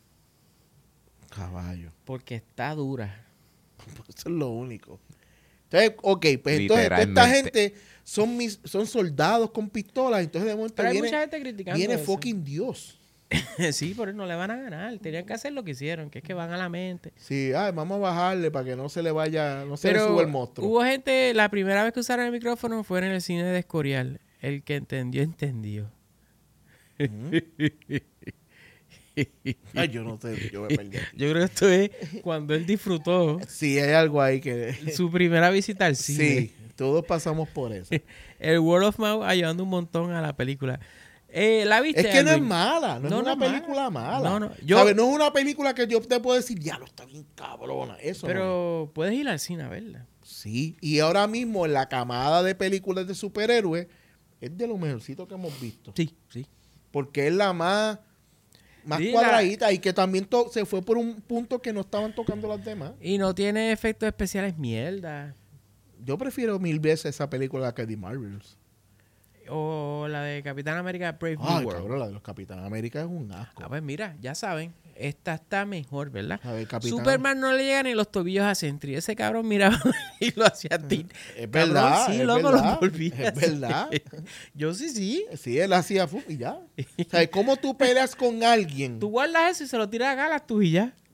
Caballo. Porque está dura. Eso es lo único. Entonces, ok, pues entonces toda esta Literalmente. gente son mis, son soldados con pistolas. Entonces de momento Pero hay viene, mucha gente criticando viene eso. fucking Dios. Sí, pero no le van a ganar. Tenían que hacer lo que hicieron, que es que van a la mente. Sí, ay, vamos a bajarle para que no se le vaya, no se le Pero suba el monstruo. hubo gente, la primera vez que usaron el micrófono fue en el cine de Escorial. El que entendió, entendió. Ay, yo no sé, yo me perdí. Yo creo que esto es cuando él disfrutó Sí, hay algo ahí que... su primera visita al cine. Sí, todos pasamos por eso. El word of mouth ayudando un montón a la película. Eh, ¿La viste, Es que no es Alvin? mala, no, No, es no una es película mala. No, no, yo- ¿Sabes? No es una película que yo te puedo decir, ya lo está bien cabrona. Eso no es. Pero puedes ir al cine a verla. Sí, y ahora mismo en la camada de películas de superhéroes es de lo mejorcito que hemos visto. Sí, sí. Porque es la más, más Sí, la- cuadradita y que también to- se fue por un punto que no estaban tocando las demás. Y no tiene efectos especiales mierda. Yo prefiero mil veces esa película que The Marvels. O la de Capitán América Brave New Ay, World. cabrón, la de los Capitán América es un asco. Ah, pues mira, ya saben, esta está mejor, ¿verdad? A ver, Capitán- Superman no le llega ni los tobillos a Sentry. Ese cabrón miraba y lo hacía a ti. Es Cabrón, verdad, sí, es loco, verdad, lo volvía a es hacer. verdad. Yo sí, sí. Sí, él hacía fu y ya. O sea, ¿cómo tú peleas con alguien? Tú guardas eso y se lo tiras a galas tú y ya.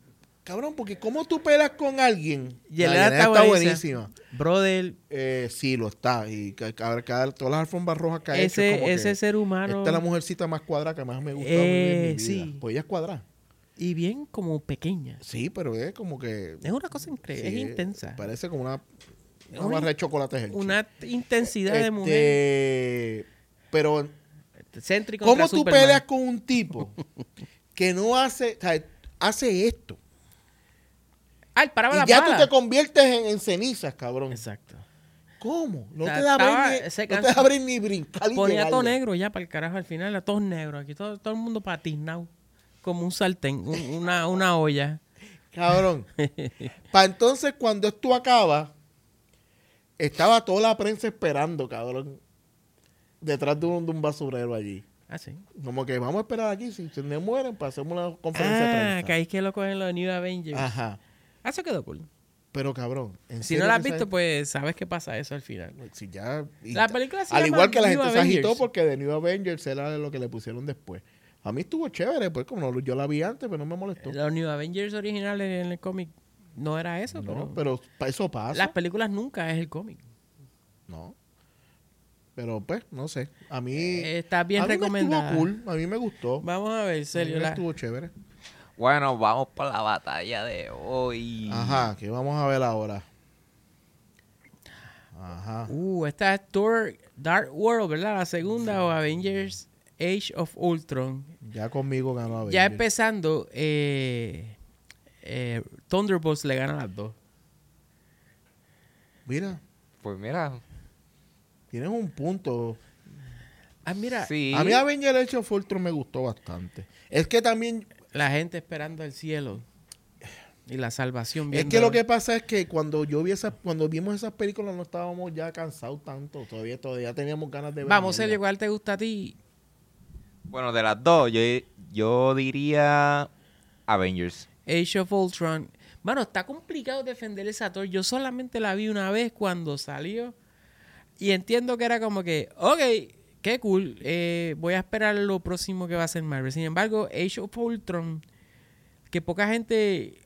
Cabrón, porque ¿cómo tú peleas con alguien? Yelena La está, está buenísima. buenísima. Brother, Eh, sí, lo está. Y ca- ca- ca- todas las alfombras rojas que ha hecho. ese, es como ese que ser humano... esta es la mujercita más cuadrada que más me gusta Eh, en mi vida. sí. Pues ella es cuadrada. Y bien como pequeña. Sí, pero es como que... Es una cosa increíble, sí, es intensa. Parece como una, una Una- barra de chocolate Hershey. Una intensidad de Este, mujer. Pero, Céntrico ¿cómo contra tú Superman. peleas con un tipo que no hace... O sea, hace esto? Ah, él paraba Y la ya bala. tú te conviertes en, en cenizas, cabrón. Exacto. ¿Cómo? No O sea, te da estaba- abrir ni, ese no te canso- da abrir ni brincar y Ponía todo llegarle. negro ya para el carajo al final, era todo negro. Aquí todo, todo el mundo patinado. Como un sartén, un- una, una olla. Cabrón. Para entonces, cuando esto acaba, estaba toda la prensa esperando, cabrón. Detrás de un, de un basurero allí. Ah, sí. Como que vamos a esperar aquí. Si se me mueren, pues hacemos una conferencia de Ah, prensa. que ahí es que lo cogen los New Avengers. Ajá. Ah, eso quedó cool. Pero, cabrón. ¿en Si serio no la has que visto, sabes- pues sabes qué pasa eso al final. Si ya... y La ta- película se Al llama igual que la New gente se agitó Avengers. porque The New Avengers era lo que le pusieron después. A mí estuvo chévere, pues como no- yo la vi antes, pero no me molestó. Los New Avengers originales en el cómic no era eso, No, pero, pero pa- eso pasa. las películas nunca es el cómic. No. Pero pues, no sé. A mí... Eh, está bien a mí recomendada. me estuvo cool. A mí me gustó. Vamos a ver, A mí Sergio. me la- estuvo chévere. Bueno, vamos para la batalla de hoy. Ajá, ¿qué vamos a ver ahora? Ajá. Uh, esta es Thor Dark World, ¿verdad? La segunda o Avengers Age of Ultron. Ya conmigo ganó a ver. Ya empezando, eh, eh, Thunderbolts le gana a las dos. Mira, Pues mira, tienes un punto. Ah, mira, sí. A mí Avenger Age of Ultron me gustó bastante. Es que también... la gente esperando el cielo y la salvación. Es viendo- que lo que pasa es que cuando yo vi esas, cuando vimos esas películas no estábamos ya cansados tanto. Todavía, todavía teníamos ganas de ver. Vamos, mierda. Sergio, ¿cuál te gusta a ti? Bueno, de las dos, yo, yo diría Avengers. Age of Ultron. Bueno, está complicado defender esa Thor. Yo solamente la vi una vez cuando salió. Y entiendo que era como que, ok, qué cool. eh, voy a esperar lo próximo que va a ser Marvel. Sin embargo, Age of Ultron, que poca gente...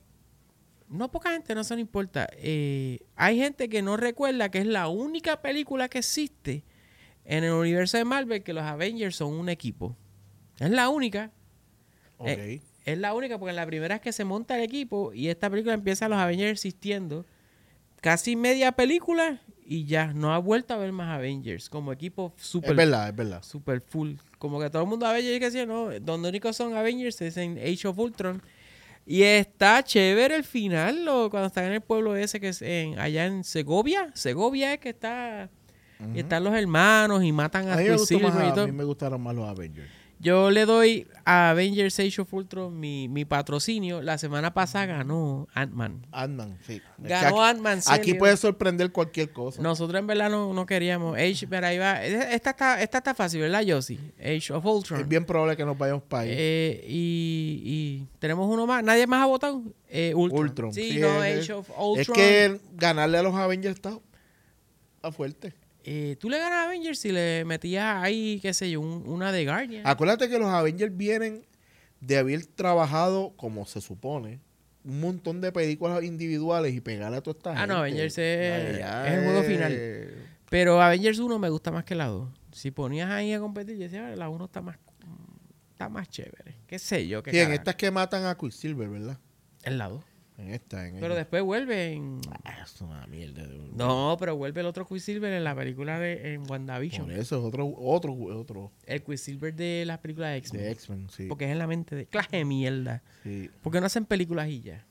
No poca gente, no eso no importa. Eh, hay gente que no recuerda que es la única película que existe en el universo de Marvel que los Avengers son un equipo. Es la única. Ok. Eh, es la única porque la primera es que se monta el equipo y esta película empieza los Avengers existiendo casi media película y ya no ha vuelto a ver más Avengers como equipo es super, verdad, es verdad. super full. Como que todo el mundo Avengers que decía, no, donde únicos son Avengers es en Age of Ultron. Y está chévere el final, lo, cuando están en el pueblo ese que es en, allá en Segovia. Segovia es que está, y están los hermanos y matan a A mí, me gustó Quicksilver más, y a todo. mí me gustaron más los Avengers. Yo le doy a Avengers Age of Ultron mi, mi patrocinio. La semana pasada ganó Ant-Man. Ant-Man, sí. Es que Ganó aquí, Ant-Man. aquí serio. puede sorprender cualquier cosa. Nosotros en verdad no, no queríamos. Age, pero ahí va. Esta está, esta está fácil, ¿verdad, Josie? Age of Ultron. Es bien probable que nos vayamos para ahí. Eh, y, y tenemos uno más. ¿Nadie más ha votado? Eh, Ultron. Ultron. Sí, Sí, no, es- Age of Ultron. Es que ganarle a los Avengers está, está fuerte. Eh, tú le ganas a Avengers si le metías ahí, qué sé yo, un- una de Guardian. Acuérdate que los Avengers vienen de haber trabajado, como se supone, un montón de películas individuales y pegarle a toda esta Ah, gente. no, Avengers es- Ya es el juego es- final. Pero Avengers uno me gusta más que la dos. Si ponías ahí a competir, yo decía, "Ah, la uno está más está más chévere. Qué sé yo. Qué Sí, en carajo. estas que matan a Quicksilver, ¿verdad? En la dos. En esta, en Pero ella. después vuelve en... Ah, es una mierda. De... No, pero vuelve el otro Quicksilver en la película de en WandaVision. Por eso es otro, otro, otro El Quicksilver de las películas de de X-Men. X-Men, sí. Porque es en la mente de... Clase de mierda. sí. Porque no hacen películas y ya.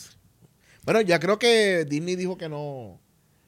Bueno, ya creo que Disney dijo que no.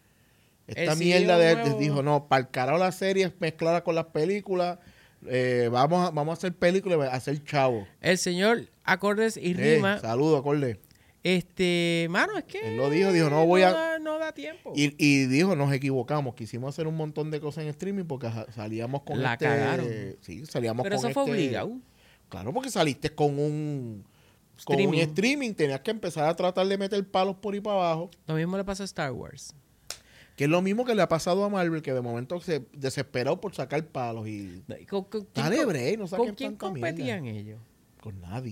Esta El mierda C E O de, nuevo. dijo, no, para el carajo las series mezcladas con las películas, eh, vamos, a, vamos a hacer películas y a hacer chavo. El señor Acordes y Eh, Rima... saludo, acorde. Este... Mano, es que... Él lo dijo, dijo, no voy a- da- no da tiempo. Y, y dijo, nos equivocamos, quisimos hacer un montón de cosas en streaming porque ja- salíamos con La este... cagaron. Sí, salíamos Pero con eso fue este- obligado. Claro, porque saliste con un... Con un Streaming. streaming, tenías que empezar a tratar de meter palos por ahí para abajo. Lo mismo le pasó a Star Wars. Que es lo mismo que le ha pasado a Marvel, que de momento se desesperó por sacar palos y... ¿Con, con- quién Dale, co- bre, no ¿Con saquen quién tanta mierda. competían ellos? Con nadie.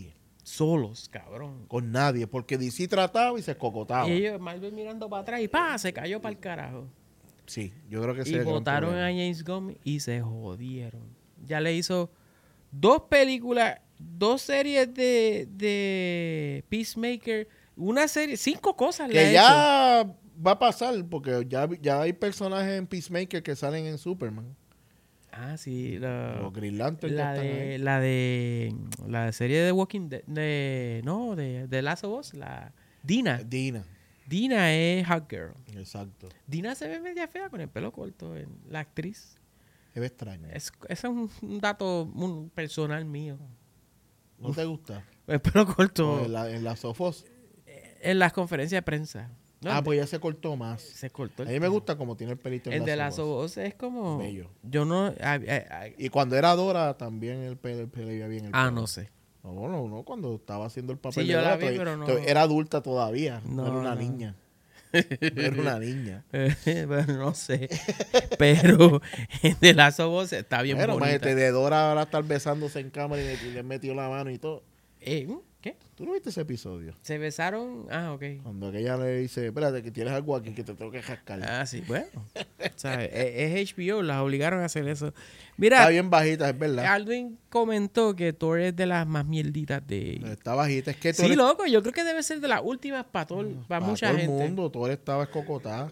solos, cabrón. Con nadie, porque D C trataba y se escocotaba. Y ellos, Marvel mirando para atrás y pa, se cayó para el carajo. Sí, yo creo que ese Y es el gran votaron a problema. James Gunn y se jodieron. Ya le hizo dos películas, dos series de, de Peacemaker, una serie, cinco cosas le ha Que hecho. ya va a pasar, porque ya, ya hay personajes en Peacemaker que salen en Superman. Ah, sí, la, Los Green Lantern ya la están de, ahí. la de la serie de Walking Dead, de, no, de, de Last of Us, la Dina. Dina, Dina es Hot Girl. exacto. Dina se ve media fea con el pelo corto, en- la actriz. Es extraño. Es, ese es un, un dato un personal mío. ¿No te gusta? El pelo O corto en la, en la Sofos. en las conferencias de prensa. No, Ah, pues ya se cortó más. se cortó A el mí me gusta como tiene el pelito en El de la las Sofos. voz es como. Bello. Yo no. a- a- a- Y cuando era Dora también el pelo, el pelo le iba bien el ah, pelo. no sé. No, no, no, cuando estaba haciendo el papel Sí, de yo la Dora, vi, todavía- pero no- todavía era adulta todavía. No, No, era una no. niña. No era una niña. Bueno, no sé. Pero el de las voz está bien Bueno, bonita. imagínate, de Dora ahora estar besándose en cámara y le, y le metió la mano y todo. Eh, ¿Qué? ¿Tú no viste ese episodio? Se besaron. Ah, ok. Cuando aquella le dice, espérate, que tienes algo aquí que te tengo que rascar. Ah, sí. Bueno. ¿Sabes? Es es H B O, las obligaron a hacer eso. Mira, Está bien bajita, es verdad. Alvin comentó que Thor es de las más mierditas de. Está bajita. Es que tú Sí, eres- loco, yo creo que debe ser de las últimas para, todo, para para mucha todo gente. el mundo, todo estaba escocotada.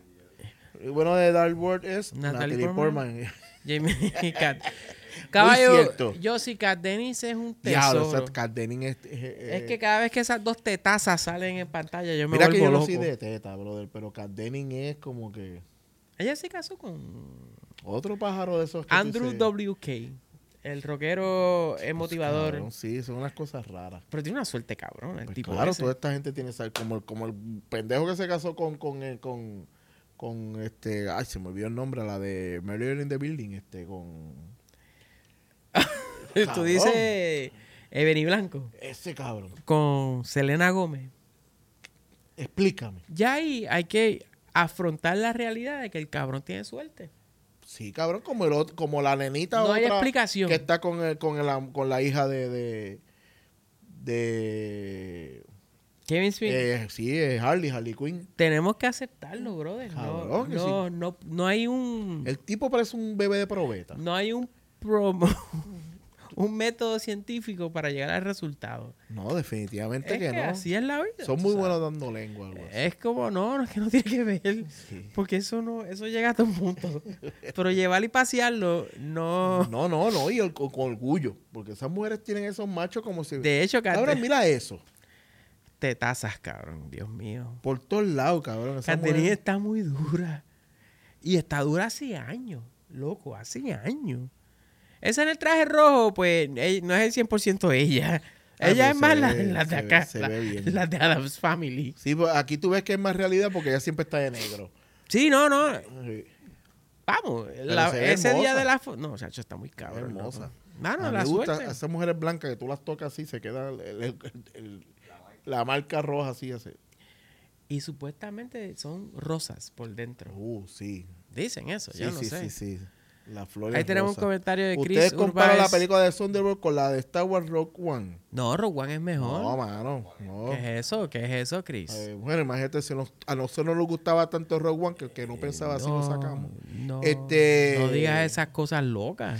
Y bueno de Dark World es Natalie Natalie, Portman. Portman. Jamie Cat. Caballo, cierto. yo sí, Cat Dennis es un Diablo, tesoro. esa Kat Dennings es, es- Es es- que cada vez que esas dos tetazas salen en pantalla, yo me Mira que vuelvo yo no loco. soy de teta, brother, pero Kat Dennings es como que Ella se casó con otro pájaro de esos que tú Andrew dices, W K, el rockero eh, motivador. cabrón, sí, son unas cosas raras. Pero tiene una suerte cabrón, el Pues tipo claro, ese. toda esta gente tiene esa- como, como el pendejo que se casó con con, eh, con con este, ay, se me olvidó el nombre, la de Murder in the Building, este con Tú cabrón. dices Ebony Blanco ese cabrón. con Selena Gómez. Explícame. Ya ahí hay que afrontar la realidad de que el cabrón tiene suerte. Sí, cabrón, como el otro- como la nenita No hay otra explicación. que está con el, con el- con la hija de de, de Kevin Smith. eh, sí, es Harley, Harley Quinn. Tenemos que aceptarlo, brother. No, Cabrón, que no, no, no hay un El tipo parece un bebé de probeta. no hay un promo, un método científico para llegar al resultado. No, definitivamente Es que, que no. así es la vida. Son tú muy sabes. buenos dando lengua. Algo así. Es como no, no es que no tiene que ver, Sí. porque eso no, eso llega hasta un punto. Pero llevar y pasearlo, no. No, no, no, y el- con, con orgullo. Porque esas mujeres tienen esos machos como si. De hecho, Cabrón, Cat- mira eso. tetazas, cabrón, Dios mío. Por todos lados, cabrón. Esa Catherine mujer- está muy dura. Y está dura hace años, loco, hace años. Esa en el traje rojo, pues, ella- no es el cien por ciento ella. Ah, Ella pues es más se la, ve- la de se ve- acá, se la, ve bien. la de Adam's Family. Sí, pues aquí tú ves que es más realidad porque ella siempre está de negro. Sí, no, no. Sí. Vamos, la- se ve ese día hermosa. de la foto. No, chacho, está muy cabrón. hermosa. loco. Mano, A mí la me gusta suerte. esas mujeres blancas que tú las tocas así, se queda el- el- el- el- la marca roja así. así. Y supuestamente son rosas por dentro. Uh, sí. Dicen eso, Sí, yo no sí, sé. sí, sí. La flor Ahí es tenemos rosa. un comentario de Chris Ustedes comparan la Urbáez. película de Thunderbolt con la de Star Wars Rogue One. No, Rogue One es mejor. No, mano. No. ¿Qué es eso? ¿Qué es eso, Chris? Eh, bueno, imagínate, si nos- a nosotros no nos gustaba tanto Rogue One que, que no pensaba así lo sacamos. No, Este- no digas esas cosas locas.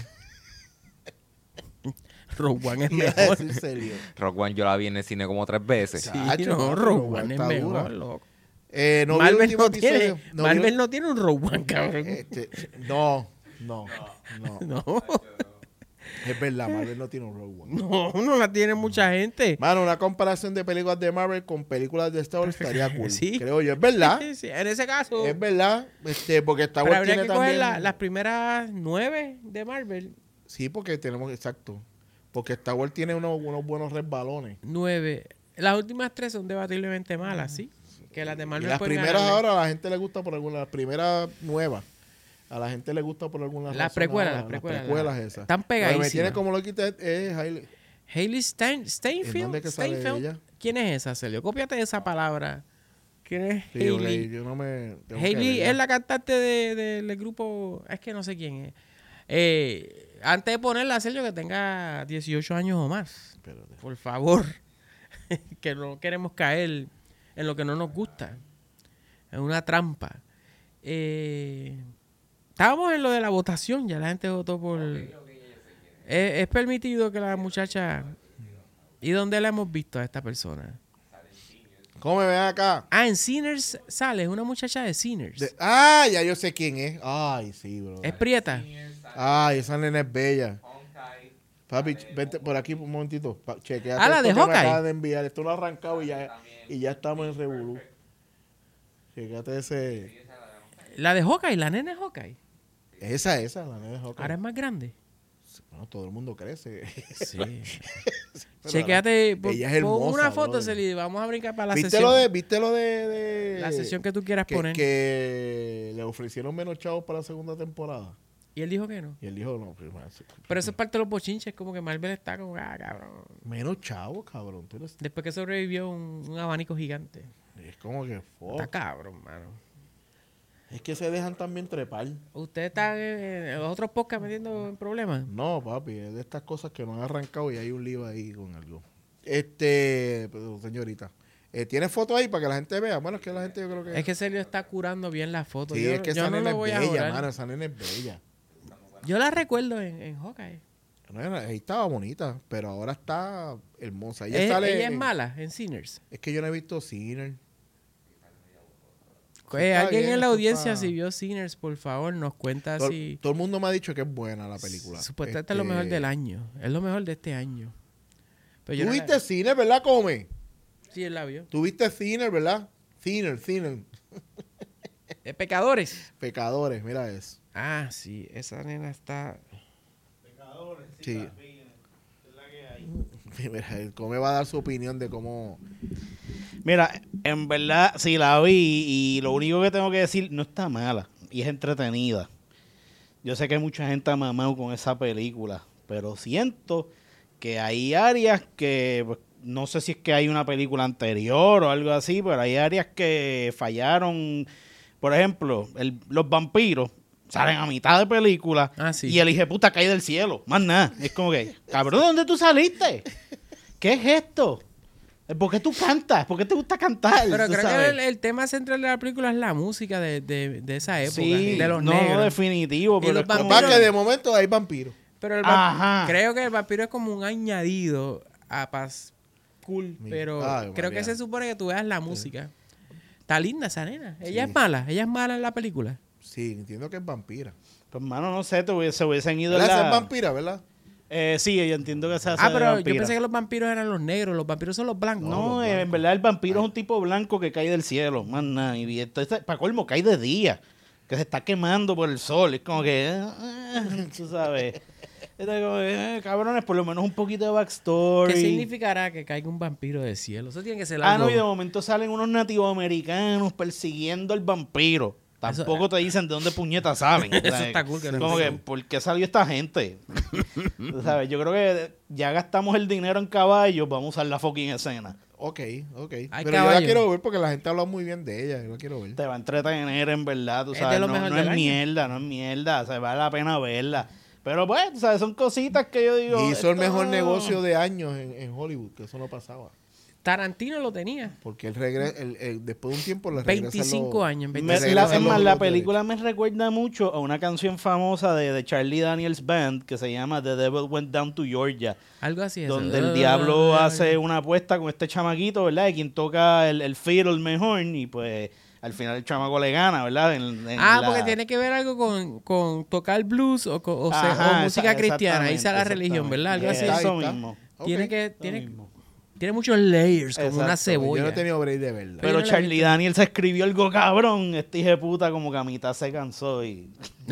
Rogue One es Iba a mejor. decir serio. Rock One yo la vi en el cine como tres veces. Sí, Chacho, no, no, Rogue Rogue One es está mejor, dura. loco. Eh, no vi el Marvel, último no tiene, episodio. No, vi- Marvel no tiene un Rogue One, cabrón. este, no, no, no. No, Es verdad, Marvel no tiene un Rogue One. no, no la tiene mucha gente. Mano, una comparación de películas de Marvel con películas de Star Wars estaría cool. Sí. Creo yo. Es verdad. Sí, sí, en ese caso, Es verdad. Este, porque Star pero Wars habría tiene que coger también. la- las primeras nueve de Marvel. Sí, porque tenemos, exacto. Porque Star Wars tiene unos, unos buenos resbalones. Nueve. Las últimas tres son debatiblemente malas, ¿sí? Que las de Y Marvel las pueden primeras ganarle. ahora a la gente le gusta por alguna, las primeras nuevas. A la gente le gusta por alguna Las razón precuelas, ahora, las precuelas, precuelas las- esas. están Lo que me pegadísimas. tiene como loquita es, es Hailey. Hailey Stein, ¿En Steinfeld. dónde que sale Steinfeld. ella? ¿Quién es esa, Celio? Cópiate esa palabra. ¿Quién es Sí, Hailey? ok, yo no me... tengo que Hailey verla. es la cantante de- de- del grupo... Es que no sé quién es. Eh, antes de ponerla, Celio, que tenga dieciocho años o más. Espérate. Por favor. que no queremos caer en lo que no nos gusta. Es una trampa. Eh, estábamos en lo de la votación, ya la gente votó por... Okay, okay, es, es permitido que la muchacha... ¿Y dónde la hemos visto a esta persona? ¿Cómo me ven acá? Ah, en Sinners sale, es una muchacha de Sinners. De, ah, ya yo sé quién es. Ay, sí, bro. Es prieta. Ay, esa nena es bella. Papi, vente por aquí un momentito. Chequeate ah, la de esto que me Hawkeye. acaba de enviar. Esto lo ha arrancado y ya, y ya estamos en revolú. Chequeate ese... La de Hawkeye, la nena es Hawkeye. Esa, esa, la nena es Hawkeye. Ahora es más grande. Bueno, todo el mundo crece. Sí. Chequéate, por, ella es hermosa, pon una foto, brother. Celi, vamos a brincar para la ¿Viste sesión. lo de, ¿Viste lo de, de... La sesión que tú quieras que, poner. que le ofrecieron menos chavos para la segunda temporada? Y él dijo que no. Y él dijo, no, pues, más, Pero eso es parte de los bochinches, como que Marvel está como, ah, cabrón. menos chavos, cabrón. Tú eres... Después que sobrevivió un, un abanico gigante. Es como que... fuck. Está cabrón, mano. Es que se dejan también trepar. ¿Usted está en, en los otros podcasts metiendo en problemas? No, papi, es de estas cosas que no han arrancado y hay un lío ahí con algo. Este, pero, señorita, eh, ¿tiene foto ahí para que la gente vea? Bueno, es que la gente yo creo que... Es que Sergio está curando bien la foto. Sí, yo es que yo esa no nena lo voy es a bella, jurar. mano, esa nena es bella. Yo la recuerdo en, en Hawkeye. No, ahí estaba bonita, pero ahora está hermosa. Ella, Es- sale ella es en- mala en Sinners. Es que yo no he visto Sinner. Eh, está alguien bien, en la eso audiencia, está- si vio Sinners, por favor, nos cuenta Todo, si... todo el mundo me ha dicho que es buena la película. Supuestamente es lo Este, mejor del año. Es lo mejor de este año. Pero yo ¿Tú no viste la- Sinner, verdad, Come? Sí, él la vio. ¿Tú viste Sinner, verdad? Sinner, Sinner. Eh, Pecadores. Pecadores, mira eso. Ah, sí. Esa nena está... Sí. Mira, el Come va a dar su opinión de cómo... Mira, en verdad, sí la vi y lo único que tengo que decir, no está mala y es entretenida. Yo sé que mucha gente ha mamado con esa película, pero siento que hay áreas que, pues, no sé si es que hay una película anterior o algo así, pero hay áreas que fallaron. Por ejemplo, el- los vampiros salen a mitad de película Ah, sí. y el hijo de puta cae del cielo, más nada. Es como que, cabrón, ¿dónde tú saliste? ¿Qué es esto? ¿Por qué tú cantas? ¿Por qué te gusta cantar? Pero ¿Tú creo sabes? que el, el tema central de la película es la música de, de, de esa época. Sí, de los no, negros. definitivo. Y Pero los es como- vampiros- Papá, que de momento hay vampiros. Pero el vamp- Ajá. creo que el vampiro es como un añadido a Paz Cool. Mi- Pero Ay, creo María. que se supone que tú veas la música. Está linda esa nena. Ella Sí. es mala. Ella es mala en la película. Sí, entiendo que es vampira. Pues, hermano, no sé, te hubiese, se hubiesen ido en ¿Verdad? Esa la... es vampira, ¿verdad? Eh, sí, yo entiendo que se hace Ah, de pero yo vampira. pensé que los vampiros eran los negros. Los vampiros son los blancos. No, los eh, en blancos. verdad el vampiro es un tipo blanco que cae del cielo, más nada. Y entonces, para colmo, cae de día, que se está quemando por el sol. Es como que, eh, eh, tú sabes. Era como, eh, cabrones, por lo menos un poquito de backstory. ¿Qué significará que caiga un vampiro del cielo? Eso tiene que ser Ah, algo... no, y de momento salen unos nativos americanos persiguiendo al vampiro. Tampoco te dicen de dónde puñetas salen. Eso ¿sabes? está cool que no Como que, empezó. ¿por qué salió esta gente? Tú sabes, yo creo que ya gastamos el dinero en caballos, vamos a usar la fucking escena. Ok, ok. Hay Pero yo caballo. la quiero ver porque la gente habla muy bien de ella. Yo la quiero ver. Te va a entretener en verdad, tú Es sabes. de lo no mejor no del es año. mierda, no es mierda. O sea, vale la pena verla. Pero pues, tú sabes, son cositas que yo digo. Y hizo el esto- mejor negocio de años en, en Hollywood, que eso no pasaba. Tarantino lo tenía. Porque él regresa, el, el- después de un tiempo le regresan veinticinco los- años. Me- le veinticinco la, regresan es los- más, los la derechos. película me recuerda mucho a una canción famosa de, de Charlie Daniels Band que se llama The Devil Went Down to Georgia. Algo así. eso. Donde el diablo hace una apuesta con este chamaquito, ¿verdad? De quien toca el, el fiddle mejor y pues al final el chamaco le gana, ¿verdad? En- en Ah, la- porque tiene que ver algo con, con tocar blues o, con- o, se- Ajá, o música esa- cristiana. Ahí está la exactamente, religión, ¿verdad? Algo así. Eso Ahí está. mismo. Ok. Tiene que... Eso Tiene, mismo. tiene muchos layers, como Exacto, una Yo cebolla. no he tenido break de verla. Pero no la he Charlie visto. Daniels escribió algo cabrón. Este hijo de puta como que a mitad se cansó y...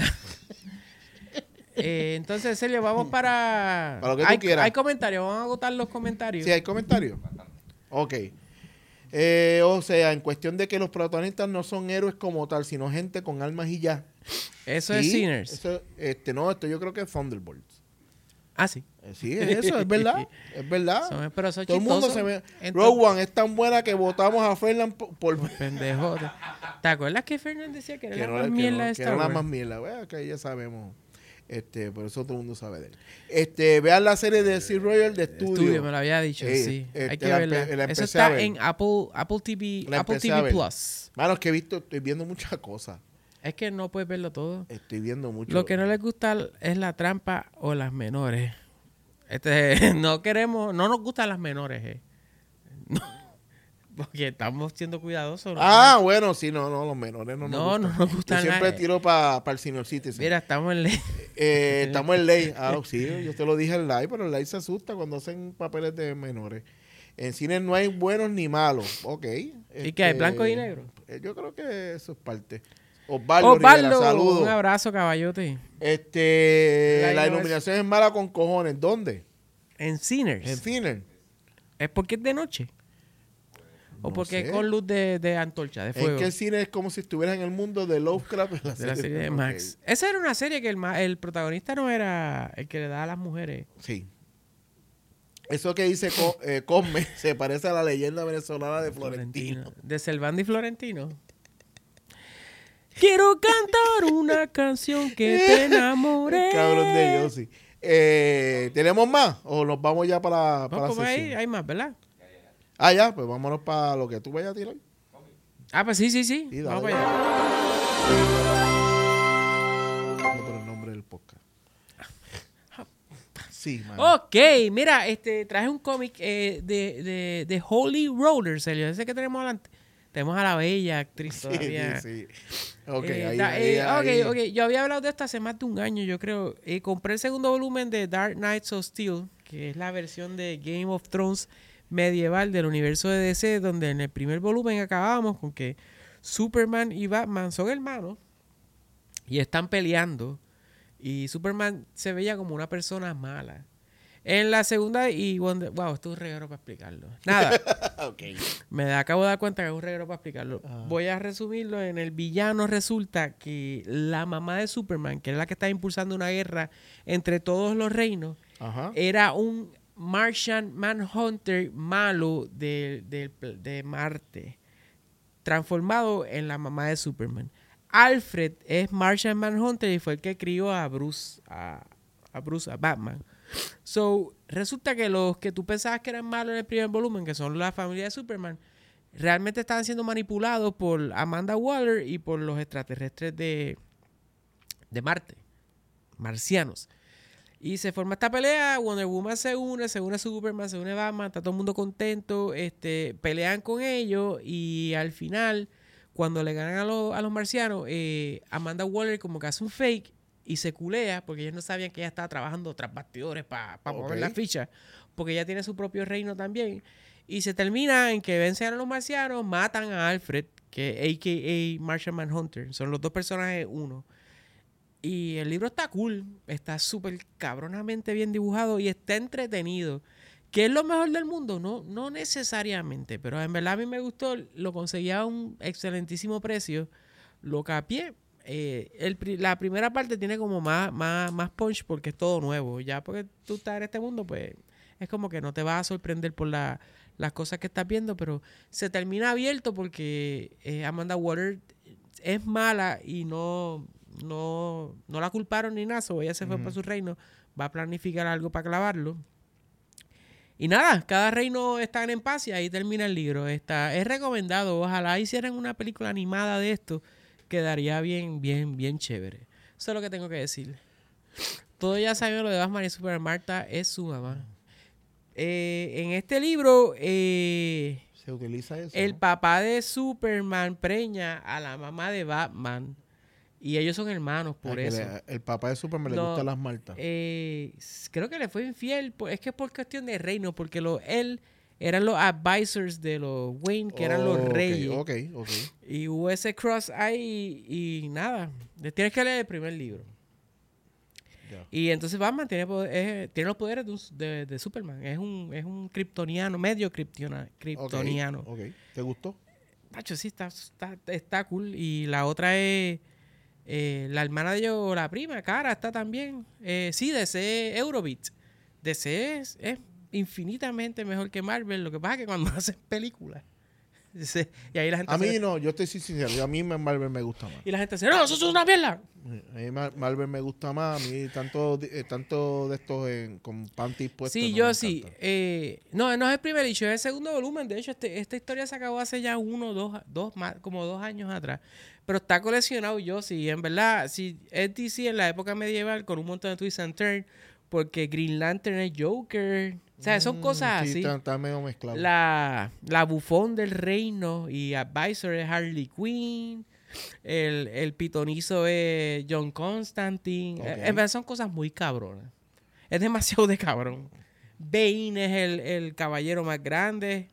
Eh, entonces, Sergio, vamos para... Para lo que tú hay, quieras. hay comentarios. Vamos a agotar los comentarios. ¿Sí hay comentarios? Ok. Eh, o sea, en cuestión de que los protagonistas no son héroes como tal, sino gente con almas y ya. Eso es Sí, Sinners. eso- este, no, esto yo creo que es Thunderbolts. Ah, sí. Eh, Sí, es eso, es verdad. Es verdad. Son- pero son Todo el mundo chistosos. se ve. Entonces- Rogue One es tan buena que votamos a Fernan por. por- Pendejo. ¿Te acuerdas que Fernández decía que era que la no, más que mierda no- de que Star era la Wars? más mierda. Bueno, que ya sabemos. Este, por eso todo el mundo sabe de él. Este, vean la serie de Steve Rogers de Estudio. Estudio, me lo había dicho, Eh, sí. este, Hay que la verla. empe- la Eso empecé a está ver. en Apple, Apple T V, La Apple empecé a T V ver. Plus. Mano, es que he visto, estoy viendo muchas cosas. Es que no puedes verlo todo. Estoy viendo mucho. Lo que no les gusta es la trampa o las menores. Este, no queremos, no nos gustan las menores, eh. No, porque estamos siendo cuidadosos. ¿no? Ah, bueno, sí, no, no, los menores no nos No, gustan. no nos gustan Yo siempre nada. tiro para el Senior Citizen. Mira, estamos en ley. Eh, estamos en ley. Ah, sí, yo te lo dije en live, pero el live se asusta cuando hacen papeles de menores. En cine no hay buenos ni malos. Ok. ¿Y qué hay, blanco y negro? eh, Yo creo que eso es parte. Osvaldo, Osvaldo, Rivera, saludos. un abrazo, caballote. Este, La la iluminación- iluminación es mala con cojones. ¿Dónde? En Sinners. En cine. ¿Es porque es de noche? ¿O No porque sé. es con luz de, de antorcha, de fuego? Es que el cine es como si estuvieras en el mundo de Lovecraft. En la De la serie de Ok. Max. Esa era una serie que el, ma- el protagonista no era el que le da a las mujeres. Sí. Eso que dice Co- eh, Cosme se parece a la leyenda venezolana de Florentino. De Servando y Florentino. Quiero cantar una canción que te enamore. El cabrón de Yossi. Eh, ¿Tenemos más? ¿O nos vamos ya para, para Vamos, la como ahí, sesión? hay más, ¿verdad? Ah, ya, pues vámonos para lo que tú vayas a tirar. Ah, pues sí, sí, sí. Sí, dale. Vamos para allá. No por el nombre del podcast. Sí, mano. Ok, mira, este traje un cómic eh, de, de, de Holy Roller, Sergio. Ese que tenemos adelante. Tenemos a la bella actriz Sí, todavía. sí, sí. Ok, Eh, ahí, da- ahí, eh, ahí. ok, ok. Yo había hablado de esto hace más de un año, yo creo. Eh, compré el segundo volumen de Dark Knights of Steel, que es la versión de Game of Thrones medieval del universo de D C, donde en el primer volumen acabábamos con que Superman y Batman son hermanos y están peleando. Y Superman se veía como una persona mala. En la segunda, y Wonder, wow, esto es un reguero para explicarlo. Nada. Ok. Me acabo de dar cuenta que es un reguero para explicarlo. Ah. Voy a resumirlo. En el villano resulta que la mamá de Superman, que es la que está impulsando una guerra entre todos los reinos, Ajá. era un Martian Manhunter malo de, de, de Marte, transformado en la mamá de Superman. Alfred es Martian Manhunter y fue el que crió a Bruce, a, a Bruce, a Batman. So, resulta que los que tú pensabas que eran malos en el primer volumen, que son la familia de Superman, realmente estaban siendo manipulados por Amanda Waller y por los extraterrestres de, de Marte, marcianos. Y se forma esta pelea, Wonder Woman se une, se une Superman, se une Batman, está todo el mundo contento, este, pelean con ellos y al final, cuando le ganan a, los, a los marcianos, eh, Amanda Waller como que hace un fake y se culea porque ellos no sabían que ella estaba trabajando tras bastidores para pa mover Ok. las fichas, porque ella tiene su propio reino también. Y se termina en que vencen a los marcianos, matan a Alfred, que es a k a. Martian Manhunter. Son los dos personajes uno. Y el libro está cool, está súper cabronamente bien dibujado y está entretenido. ¿Qué es lo mejor del mundo? No, no necesariamente, pero en verdad a mí me gustó, lo conseguí a un excelentísimo precio, lo capié. Eh, el, pri- la primera parte tiene como más, más, más punch porque es todo nuevo. Ya porque tú estás en este mundo, pues es como que no te vas a sorprender por la, las cosas que estás viendo, pero se termina abierto porque eh, Amanda Waller es mala y no, no, no la culparon ni nada, so ella se fue Ujú. para su reino, va a planificar algo para clavarlo. Y nada, cada reino está en paz y ahí termina el libro. Está, es recomendado, ojalá hicieran una película animada de esto, quedaría bien, bien, bien chévere. Eso es lo que tengo que decir. Todo ya saben lo de Batman y Superman. Marta es su mamá. Eh, en este libro, eh, Se utiliza eso. el ¿no? papá de Superman preña a la mamá de Batman. Y ellos son hermanos por Ah, que eso. le- el papá de Superman No, le gustan las maltas. Eh, creo que le fue infiel. por- Es que es por cuestión de reino. Porque lo, él eran los advisors de los Wayne, que eran los Oh, ok, reyes. Ok, ok. Y hubo ese cross ahí y, y nada. Tienes que leer el primer libro. Ya. Y entonces Batman tiene, poder- es- tiene los poderes de, un- de- de Superman. Es un, es un kryptoniano, medio kryptona- Ok, kryptoniano. ok. ¿Te gustó? Macho, sí, está, está, está cool. Y la otra es eh, la hermana de ellos, la prima, Cara, está también. Eh, sí, D C Eurobeat. D C es, es infinitamente mejor que Marvel. Lo que pasa es que cuando hacen películas, Sí, y ahí la gente A mí se- no, yo estoy sincero. yo- A mí Marvel me gusta más. Y la gente dice, no, eso es una mierda. A mí Mar- Marvel me gusta más. A mí tanto, eh, tanto de estos en- con panties puestos. Sí, no yo me sí. encanta. Eh, no, no es el primer issue, es el segundo volumen. De hecho, este, esta historia se acabó hace ya uno, dos, dos más, como dos años atrás. Pero está coleccionado yo, sí. En verdad, sí, es D C en la época medieval con un montón de twists and turns. Porque Green Lantern es Joker. O sea, son Mm, cosas sí, así. Está, está medio mezclado. La, la bufón del reino y advisor es Harley Quinn. El, el pitonizo es John Constantine. Ok. Eh, En verdad son cosas muy cabronas. Es demasiado de cabrón. Bane es el, el caballero más grande.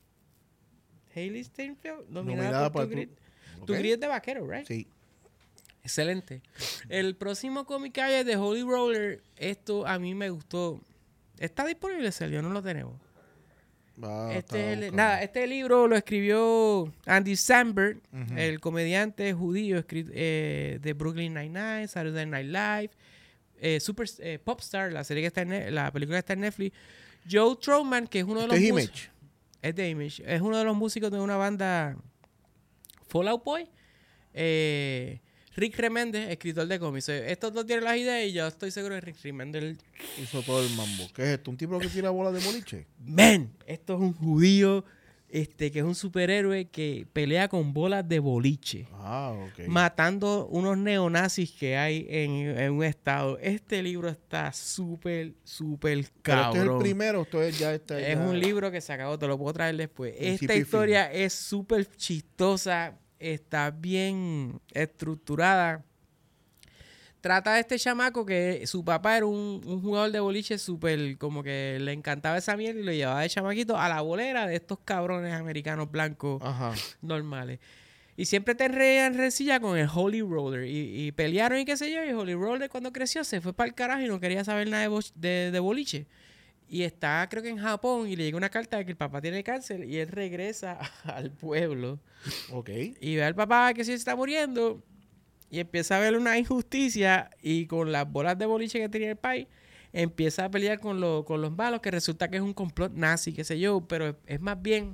Hailey Steinfeld, nominada, Nominada por para Tu Grid. tu- Tu ok. Grid es de vaquero, right? Sí. Excelente. El próximo cómic que hay es de Holy Roller. Esto a mí me gustó. Está disponible, Sergio, no lo tenemos. Va, Este, estaba es el- buscando. nada, este libro lo escribió Andy Samberg, el comediante judío escri- eh, de Brooklyn Nine-Nine, Saturday Night Live, eh, Super, eh, Popstar, la serie que está en Ne- la película que está en Netflix. Joe Troutman, que es uno de Este los es mus- Image. es de Image, es uno de los músicos de una banda Fallout Boy. Eh, Rick Remendez, escritor de cómics. Eh, Estos dos tienen las ideas y yo estoy seguro que Rick Remendez Hizo todo el mambo. ¿Qué es esto? ¿Un tipo que tira bolas de boliche? Man, esto es un judío este, que es un superhéroe que pelea con bolas de boliche, Ah, ok. matando unos neonazis que hay en, en un estado. Este libro está súper, súper Pero cabrón. este es el primero, esto es ya está. Es ya- un libro que se acabó, te lo puedo traer después. Principio Esta y historia es súper chistosa, está bien estructurada. Trata de este chamaco que su papá era un, un jugador de boliche súper, como que le encantaba esa mierda y lo llevaba de chamaquito a la bolera de estos cabrones americanos blancos Ajá. normales. Y siempre te reían resilla con el Holy Roller. Y, y pelearon y qué sé yo. Y Holy Roller cuando creció se fue para el carajo y no quería saber nada de, bo- de, de boliche. Y está creo que en Japón y le llega una carta de que el papá tiene cáncer y él regresa al pueblo. Ok. Y ve al papá que sí se está muriendo y empieza a ver una injusticia y con las bolas de boliche que tenía el país empieza a pelear con, lo- con los malos, que resulta que es un complot nazi, qué sé yo, pero es, es más bien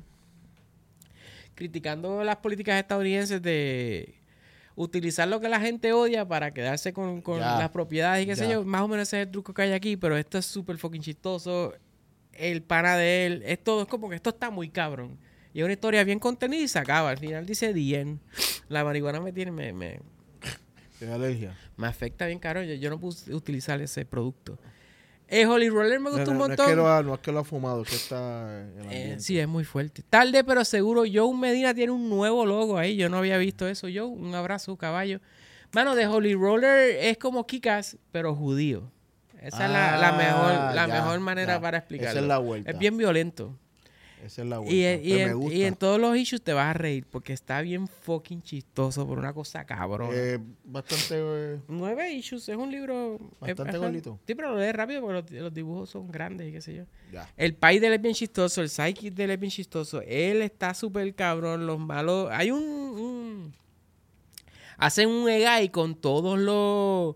criticando las políticas estadounidenses de utilizar lo que la gente odia para quedarse con, con Ya. las propiedades y qué sé Ya. yo. Más o menos ese es el truco que hay aquí, pero esto es súper fucking chistoso. El pana de él, es todo, es como que esto está muy cabrón. Y es una historia bien contenida y se acaba. Al final dice The End. La marihuana me tiene, me, me, Tiene alergia. me afecta bien caro. Yo, yo no puedo utilizar ese producto. El Holy Roller me No, gustó no, un no es montón. que lo ha, no es que lo ha fumado, es que está en el Eh, ambiente. sí, es muy fuerte. Tarde, pero seguro. Joe Medina tiene un nuevo logo ahí. Yo no había visto eso. Joe, un abrazo, caballo. Mano, de Holy Roller es como Kick-Ass, pero judío. Esa es la, la Ah, mejor, la ya, mejor manera ya. para explicarlo. Esa es la vuelta. Es bien violento. Esa es la vuelta. Y, y Pues me en, gusta. y en todos los issues te vas a reír porque está bien fucking chistoso por una cosa cabrón. Eh, bastante... eh, Nueve issues, es un libro... Bastante ajá. gordito. Sí, pero lo lees rápido porque los, los dibujos son grandes y qué sé yo. ya. El país de él es bien chistoso, el psychic de él es bien chistoso. Él está súper cabrón, los malos... Hay un... un- Hacen un A I con todos los...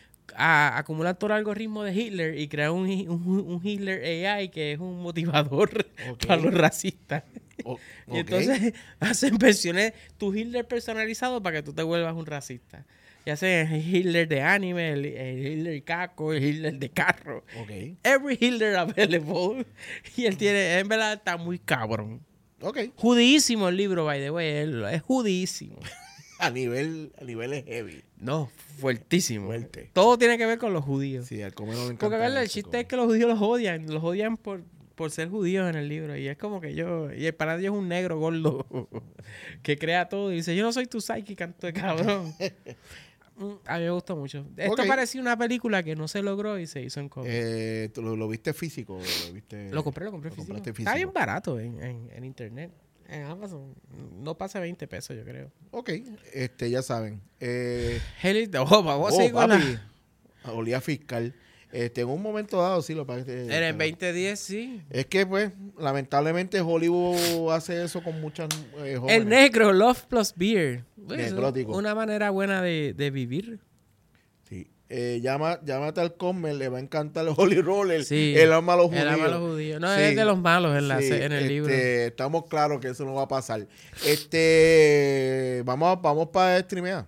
A, acumulan todo el algoritmo de Hitler y crean un, un, un Hitler A I que es un motivador Ok. para los racistas. O- Y ok. entonces hacen versiones, tu Hitler personalizado para que tú te vuelvas un racista. Y hacen el Hitler de anime, el, el Hitler caco, el Hitler de carro. Ok. Every Hitler available. Y él tiene, en verdad está muy cabrón. Ok. Judísimo el libro, by the way. él- Es judísimo. A nivel, a nivel heavy. No, fuertísimo. Fuerte. Todo tiene que ver con los judíos. Sí, al comer no le encanta. Porque ¿verdad? el eso, chiste como- es que los judíos los odian. Los odian por, por ser judíos en el libro. Y es como que yo... Y el pana de Dios es un negro gordo que crea todo. Y dice, yo no soy tu psychic, canto de cabrón. Mm, A mí me gustó mucho. Esto Ok. parecía una película que no se logró y se hizo en cómic. Eh, ¿tú ¿lo, lo viste físico? ¿Lo, viste, lo compré, lo compré lo físico. compraste Está bien físico? barato en, en, en internet. En Amazon. No pasa veinte pesos, yo creo. Ok, este, ya saben. Eh, Heli- oh, vamos a oh, seguir con la- papi, olía fiscal. Este, en un momento dado, sí, lo parece. En el veinte diez, sí. Es que, pues, lamentablemente Hollywood hace eso con muchas eh, jóvenes. El negro, Love Plus Beer. Pues, Necrótico. una manera buena de, de vivir. Sí. Eh, llama, llámate al Comer, le va a encantar el Holy Roller. Sí, él ama a los judíos. Él ama a los judíos. No, Sí, es de los malos en, la, sí, en el este, libro. Estamos claros que eso no va a pasar. Este, vamos, vamos para streamear.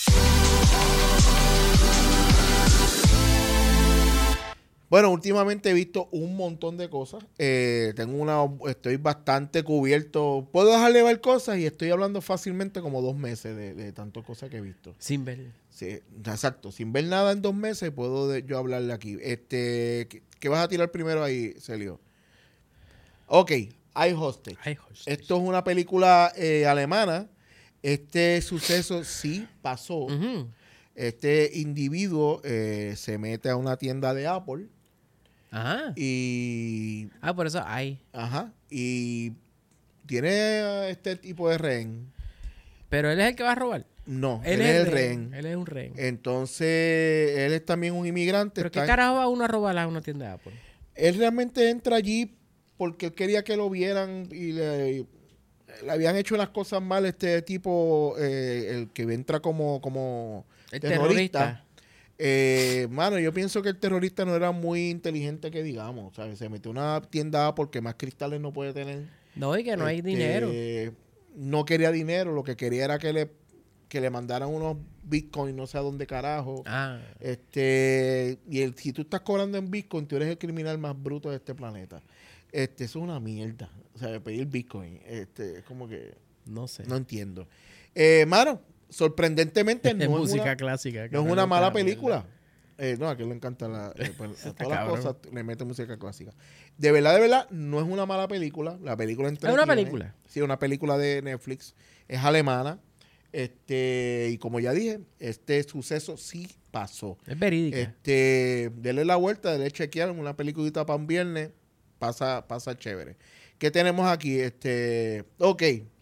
Bueno, últimamente he visto un montón de cosas. Eh, tengo una, estoy bastante cubierto. Puedo dejarle ver cosas y estoy hablando fácilmente como dos meses de, de tantas cosas que he visto. Sin ver. Sí, exacto. Sin ver nada en dos meses puedo de- yo hablarle aquí. Este, ¿qué, qué vas a tirar primero ahí, Celio? Ok, iHostage. Ay, joder. Esto es una película eh, alemana. Este suceso sí pasó. Ujú. Este individuo eh, se mete a una tienda de Apple Ajá. y... Ah, por eso hay. Ajá. Y tiene este tipo de rehén. Pero él es el que va a robar. No, él, es el rehén. Él es un rehén. Entonces, él es también un inmigrante. ¿Pero qué está- carajo va uno a robar a una tienda de Apple? Él realmente entra allí porque él quería que lo vieran y le, le habían hecho las cosas mal este tipo, eh, el que entra como, como El terrorista. terrorista. Eh, mano, yo pienso que el terrorista no era muy inteligente que digamos, ¿sabes? Se metió a una tienda porque más cristales no puede tener. No, y que no hay Este, dinero. No quería dinero, lo que quería era que le, que le mandaran unos bitcoins, no sé a dónde carajo. Ah. Este, y el, si tú estás cobrando en Bitcoin, tú eres el criminal más bruto de este planeta. Este, eso es una mierda. O sea, pedir Bitcoin. Este, es como que No sé. no entiendo. Eh, mano, sorprendentemente no es es música una, clásica. que no es me una gusta mala la mierda. película. Eh, no, a que le encanta la, eh, pues, a Está todas las cabrón. cosas le mete música clásica. De verdad, de verdad, no es una mala película. La película entretiene. una película? Sí, una película de Netflix. Es alemana. Este, y como ya dije, este suceso sí pasó. Es verídica. Este, dele la vuelta, dele chequear una peliculita para un viernes, pasa, pasa chévere. ¿Qué tenemos aquí? Este, ok.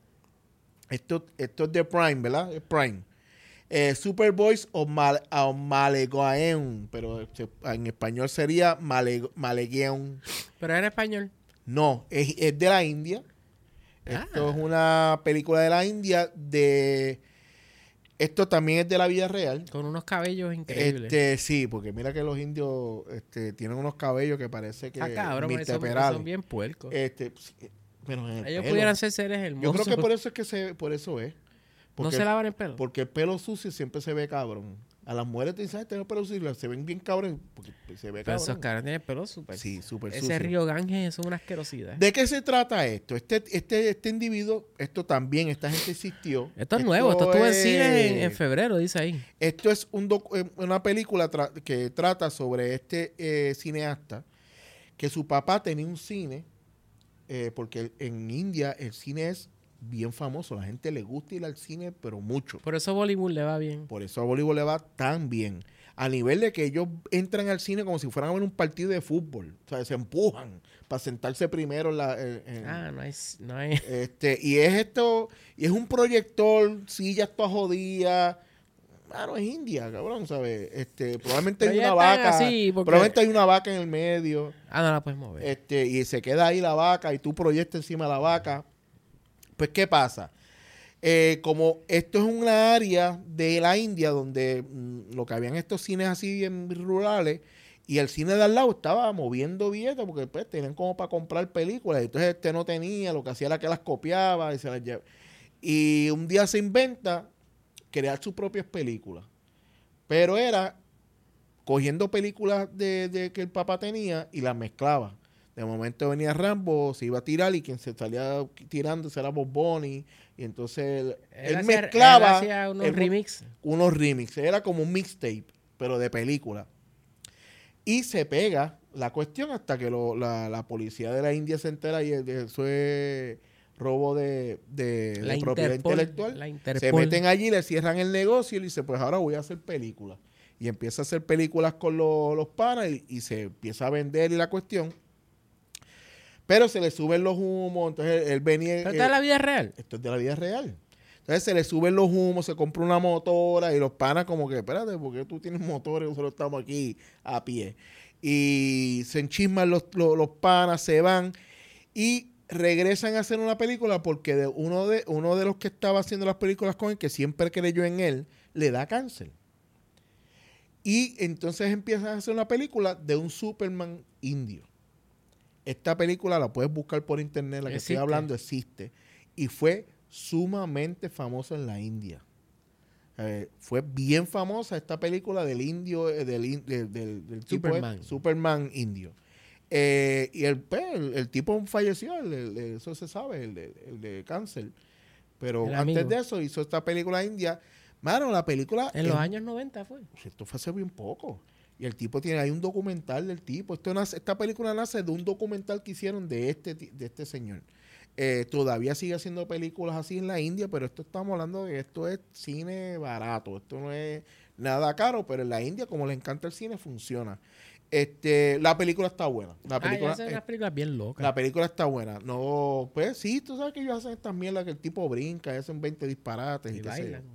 Esto, esto es de Prime, ¿verdad? Es Prime. Eh, Superboys o, Mal, o Malegoen, pero este, en español sería Male, Malegueon. Pero era español. No, es, es de la India. Esto Ah. es una película de la India de... Esto también es de la vida real. Con unos cabellos increíbles. Este, sí, porque mira que los indios este, tienen unos cabellos que parece que ah, cabrón, Mirta esos Perales. son bien puercos. Este, sí, pero en el Ellos pelo. pudieran ser seres hermosos. Yo creo que por eso es que se, por eso es. ¿No Porque, se lavan el pelo? porque el pelo sucio siempre se ve cabrón. A las mujeres te dicen, "Ay, tengo pelo sucio", se ven bien cabrón porque se ve Pero cabrón. esos caras tienen el pelo súper. Sí, súper Ese sucio. río Ganges es una asquerosidad. ¿De qué se trata esto? Este, este, este individuo, esto también, esta gente existió. Esto es nuevo, esto estuvo en es- cine en, en febrero, dice ahí. Esto es un docu- eh, una película tra- que trata sobre este eh, cineasta que su papá tenía un cine, eh, porque en India el cine es bien famoso. La gente le gusta ir al cine, pero mucho. Por eso Bollywood le va bien. Por eso a Bolívar le va tan bien. A nivel de que ellos entran al cine como si fueran a ver un partido de fútbol. O sea, se empujan para sentarse primero en la... en- en- Ah, no hay... No hay... este, y es esto, y es un proyector, sillas todas jodidas. Claro, es India, cabrón, ¿sabes? Este, probablemente Pero hay ya una están vaca. así, porque- Probablemente hay una vaca en el medio. Ah, no la puedes mover. Este, y se queda ahí la vaca y tú proyectas encima de la vaca. Pues, ¿qué pasa? Eh, como esto es una área de la India donde mm, lo que habían estos cines así bien rurales y el cine de al lado estaba moviendo billetes porque pues tenían como para comprar películas. Entonces este no tenía, lo que hacía era que las copiaba y se las llevaba. Y un día se inventa crear sus propias películas. Pero era cogiendo películas de, de que el papá tenía y las mezclaba. De momento venía Rambo, se iba a tirar y quien se salía tirando era Bob Bunny. Y entonces él, él hacía- mezclaba él hacía unos él- remix. unos remixes. Era como un mixtape, pero de película. Y se pega la cuestión hasta que lo- la, la policía de la India se entera y eso es robo de, de- La de propiedad Interpol, intelectual. la Se Interpol. meten allí, le cierran el negocio y le dice, pues ahora voy a hacer películas. Y empieza a hacer películas con los, los panas y, y se empieza a vender y la cuestión. Pero se le suben los humos, entonces él venía... ¿Pero eh, está en la vida real? esto es de la vida real. Entonces se le suben los humos, se compra una motora y los panas como que, espérate, ¿por qué tú tienes motores y nosotros estamos aquí a pie? Y se enchisman los, los, los panas, se van y regresan a hacer una película porque de uno, de uno de los que estaba haciendo las películas con él, que siempre creyó en él, le da cáncer. Y entonces empiezan a hacer una película de un Superman indio. Esta película la puedes buscar por internet, la que Existe. estoy hablando existe. Y fue sumamente famosa en la India. Eh, fue bien famosa esta película del indio, eh, del, in- del, del, del tipo Superman. este, Superman indio. Eh, y el, pues, el, el tipo falleció, el, el- eso se sabe, el de, el de cáncer. Pero El antes amigo. de eso hizo esta película india. Mano, la película... En los es- años noventa fue. esto fue hace bien poco. Y el tipo tiene, hay un documental del tipo. Esto nace- esta película nace de un documental que hicieron de este, ti- de este señor. Eh, todavía sigue haciendo películas así en la India, pero esto estamos hablando de que esto es cine barato. Esto no es nada caro, pero en la India, como les encanta el cine, funciona. Este, la película está buena. La Ah, película, ya hacen eh, unas películas bien locas. la película está buena. No, pues sí, tú sabes que ellos hacen estas mierdas que el tipo brinca y hacen veinte disparates y, Y qué sé yo. bailan.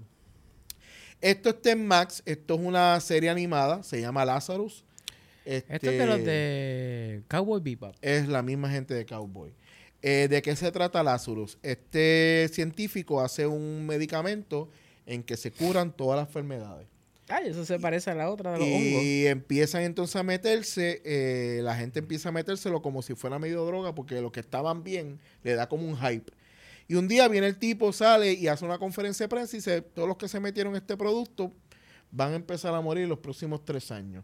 Esto está en Max. Esto es una serie animada. Se llama Lazarus. Este, Esto es de los de Cowboy Bebop. Es la misma gente de Cowboy. Eh, ¿De qué se trata Lazarus? Este científico hace un medicamento en que se curan todas las enfermedades. Ay, eso se parece a la otra de los hongos. Y empiezan entonces a meterse, eh, la gente empieza a metérselo como si fuera medio droga, porque los que estaban bien le da como un hype. Y un día viene el tipo, sale y hace una conferencia de prensa y dice, todos los que se metieron en este producto van a empezar a morir los próximos tres años.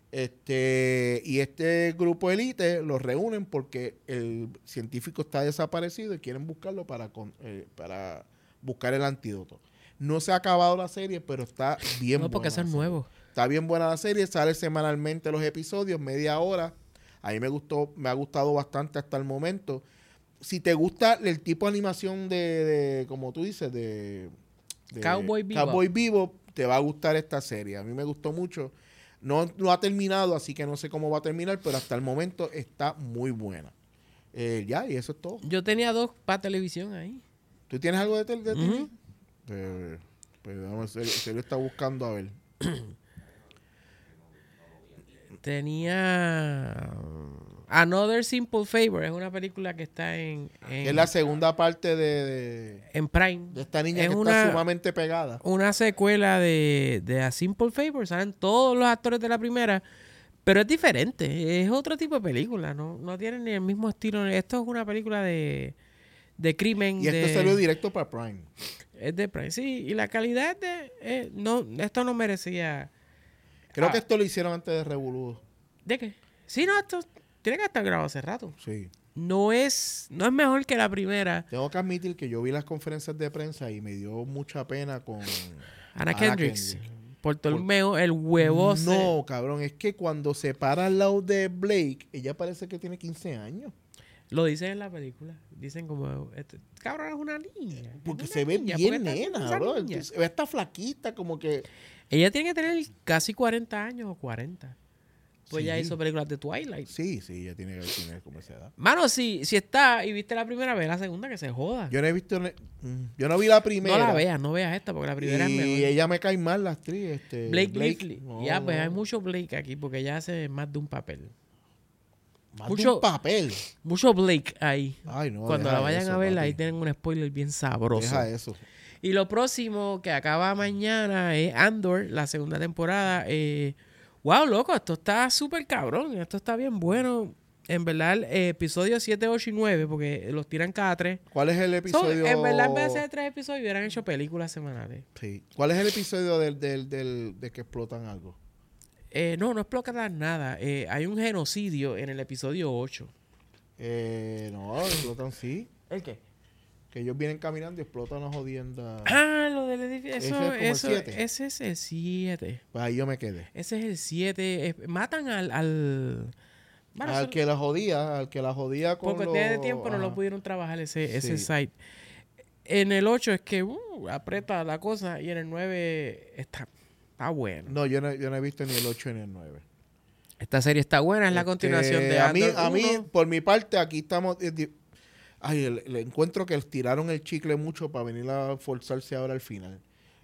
Este, y este grupo élite los reúnen porque el científico está desaparecido y quieren buscarlo para, con- eh, para buscar el antídoto. No se ha acabado la serie, pero está bien No, porque buena eso es la serie. nuevo. Está bien buena la serie, sale semanalmente los episodios, media hora. A mí me gustó, me ha gustado bastante hasta el momento. Si te gusta el tipo de animación de, de como tú dices, de, de Cowboy Bebop. Cowboy Bebop, te va a gustar esta serie. A mí me gustó mucho. No, no ha terminado, así que no sé cómo va a terminar, pero hasta el momento está muy buena. Eh, ya, y eso es todo. Yo tenía dos para televisión ahí. ¿Tú tienes algo de, tel- de T V? Ujú. Eh, pues vamos, se, se lo está buscando a ver. Tenía Another Simple Favor. Es una película que está en, en, Es la segunda parte de, de, en Prime. de esta niña Es que una- está sumamente pegada. Una secuela de, de A Simple Favor. Salen todos los actores de la primera. Pero es diferente. Es otro tipo de película. No, no tiene ni el mismo estilo. Esto es una película de, de crimen. Y esto de, salió directo para Prime. Es de Prime. Sí, y la calidad es de... eh, no, esto no merecía... Creo Ah. que esto lo hicieron antes de Revolú. ¿De qué? Sí, no, esto tiene que estar grabado hace rato. Sí. No es, no es mejor que la primera. Tengo que admitir que yo vi las conferencias de prensa y me dio mucha pena con Ana Anna Kendricks. Kendrick. Por todo el Por- meo, el huevo. No, cabrón, es que cuando se para al lado de Blake, ella parece que tiene quince años. Lo dicen en la película. Dicen como, este, cabrón, es una niña. Porque es una se ve niña, bien ¿por qué está haciendo nena, esa bro. niña? Se ve hasta flaquita, como que... Ella tiene que tener casi cuarenta años o cuarenta. Pues Sí. ya hizo películas de Twilight. Sí, sí, ella tiene que tener como esa edad. Mano, si, si está y viste la primera, ve la segunda que se joda. Yo no he visto... ne- mm, Yo no vi la primera. no la veas, no veas esta porque la primera y es mejor. ella me cae mal, la actriz. Este, Blake Lively. No, ya, pues no. hay mucho Blake aquí porque ella hace más de un papel. Más mucho- de un papel. Mucho Blake ahí. Ay, no, Cuando deja la vayan eso, a ver, papi. ahí tienen un spoiler bien sabroso. Deja eso. Y lo próximo que acaba mañana es Andor, la segunda temporada. Eh, wow, loco, esto está súper cabrón. Esto está bien bueno. En verdad, eh, episodios siete, ocho y nueve, porque los tiran cada tres. ¿Cuál es el So, episodio? en verdad, en vez de hacer tres episodios, hubieran hecho películas semanales. Sí. ¿Cuál es el episodio del, del, del, de que explotan algo? Eh, no, no explotan nada. Eh, hay un genocidio en el episodio ocho. Eh, no, explotan sí. ¿El qué? Que ellos vienen caminando y explotan una jodienda. Ah, lo del edificio. Ese Eso, es como el eso, siete. ese es el siete. Pues ahí yo me quedé. Ese es el siete. Matan al... al... Bueno, al eso- que la jodía, al que la jodía con por cuestiones de los- tiempo no lo ajá. pudieron trabajar ese, ese Sí. site. En el ocho es que uh, aprieta la cosa y en el nueve está, está bueno. No, yo no, yo no he visto ni el ocho ni el nueve. Esta serie está buena, es la Este, continuación de a mí, Andor a mí, uno. por mi parte, aquí estamos... eh, di- Ay, el, el encuentro que les tiraron el chicle mucho para venir a forzarse ahora al final.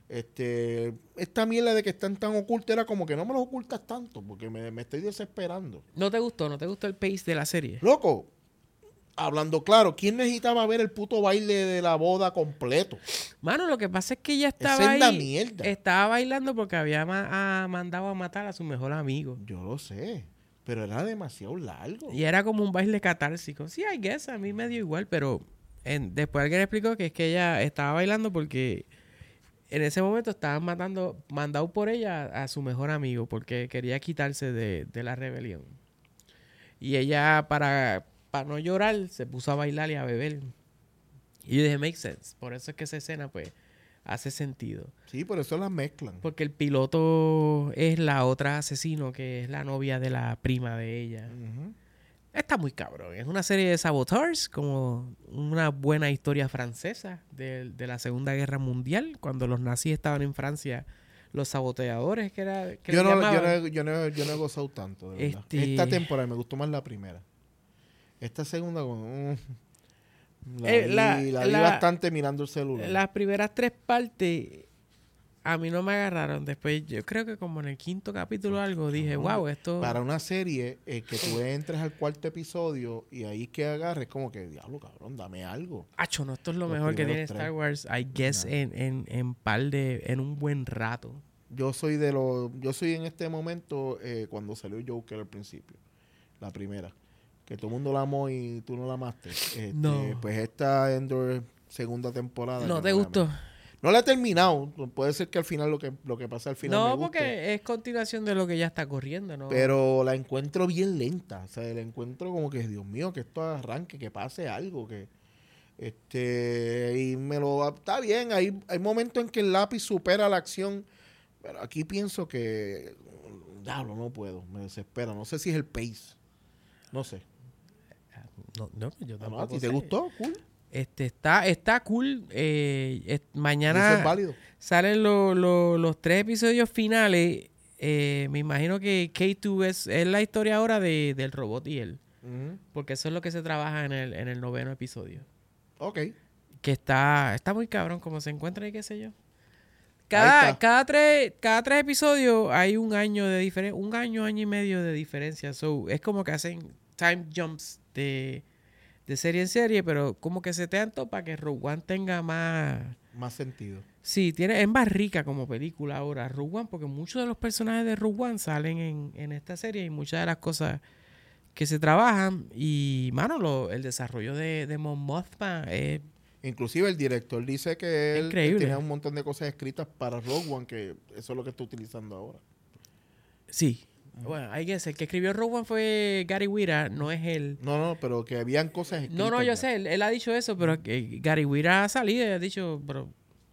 Este, esta mierda de que están tan ocultos era como que no me los ocultas tanto porque me, me estoy desesperando. ¿No te gustó? ¿No te gustó el pace de la serie? Loco, hablando claro, ¿quién necesitaba ver el puto baile de la boda completo? Mano, lo que pasa es que ella estaba Esa es la ahí, mierda. estaba bailando porque había ma- a- mandado a matar a su mejor amigo. Yo lo sé, pero era demasiado largo. Y era como un baile catársico. Sí, I guess, a mí me dio igual, pero en- después alguien explicó que es que ella estaba bailando porque en ese momento estaban matando, mandado por ella a, a su mejor amigo porque quería quitarse de, de la rebelión. Y ella, para, para no llorar, se puso a bailar y a beber. Y yo dije, make sense. Por eso es que esa escena, pues, hace sentido. Sí, por eso las mezclan. Porque el piloto es la otra asesino, que es la novia de la prima de ella. Ujú. Está muy cabrón. Es una serie de saboteurs, como una buena historia francesa de, de la Segunda Guerra Mundial, cuando los nazis estaban en Francia, los saboteadores, que era que Yo le no, yo, llamaban. no, he- yo, no, he- yo no he gozado tanto, de verdad. Este- Esta temporada me gustó más la primera. Esta segunda, como, mm, la, Eh, vi, la- la vi la- bastante mirando el celular. Las primeras tres partes a mí no me agarraron. Después, yo creo que como en el quinto capítulo o algo, dije, wow, esto... Para una serie eh, que tú entres al cuarto episodio y ahí que agarres, como que, diablo, cabrón, dame algo. Acho, no, esto es lo Los mejor que tiene primeros Star tres. Wars, I guess, Nada. en, en, en par de... En un buen rato. Yo soy de los, yo soy en este momento eh, cuando salió Joker al principio, la primera, que todo el mundo la amó y tú no la amaste. Este, No. Pues esta Endor segunda temporada. ¿No yo te la gustó? amé. No la he terminado. Puede ser que al final lo que, lo que pasa al final me No, guste, porque es continuación de lo que ya está corriendo, ¿no? pero la encuentro bien lenta. O sea, la encuentro como que, Dios mío, que esto arranque, que pase algo, que este y me lo está bien. Hay, hay momentos en que el lápiz supera la acción, pero aquí pienso que diablo, no puedo, me desespera. No sé si es el pace. No sé. No, no, yo Ah, no, tampoco ¿a ti te sé. gustó? Cool. Este, está, está cool. Eh, es- Eso es mañana válido. salen lo- lo- los tres episodios finales. Eh, me imagino que K dos es, es la historia ahora de, del robot y él. Ujú. Porque eso es lo que se trabaja en el, en el noveno episodio. Ok. Que está, está muy cabrón como se encuentra y qué sé yo. Ahí Cada, está. cada, tres, cada tres episodios hay un año de diferencia, un año, año y medio de diferencia. So, es como que hacen time jumps de, de serie en serie, pero como que se te todo para que Rogue One tenga más... Más sentido. Sí, tiene, es más rica como película ahora Rogue One, porque muchos de los personajes de Rogue One salen en, en esta serie y muchas de las cosas que se trabajan. Y, mano, lo, el desarrollo de, de Mon Mothma es... Inclusive el director dice que él Increíble. tenía un montón de cosas escritas para Rogue One, que eso es lo que está utilizando ahora. Sí. Bueno, hay que ser. El que escribió Rogue One fue Gary Whitta, no es él. No, no, pero que habían cosas escritas. No, no, yo ya. sé, él, él ha dicho eso, pero que Gary Whitta ha salido y ha dicho, pero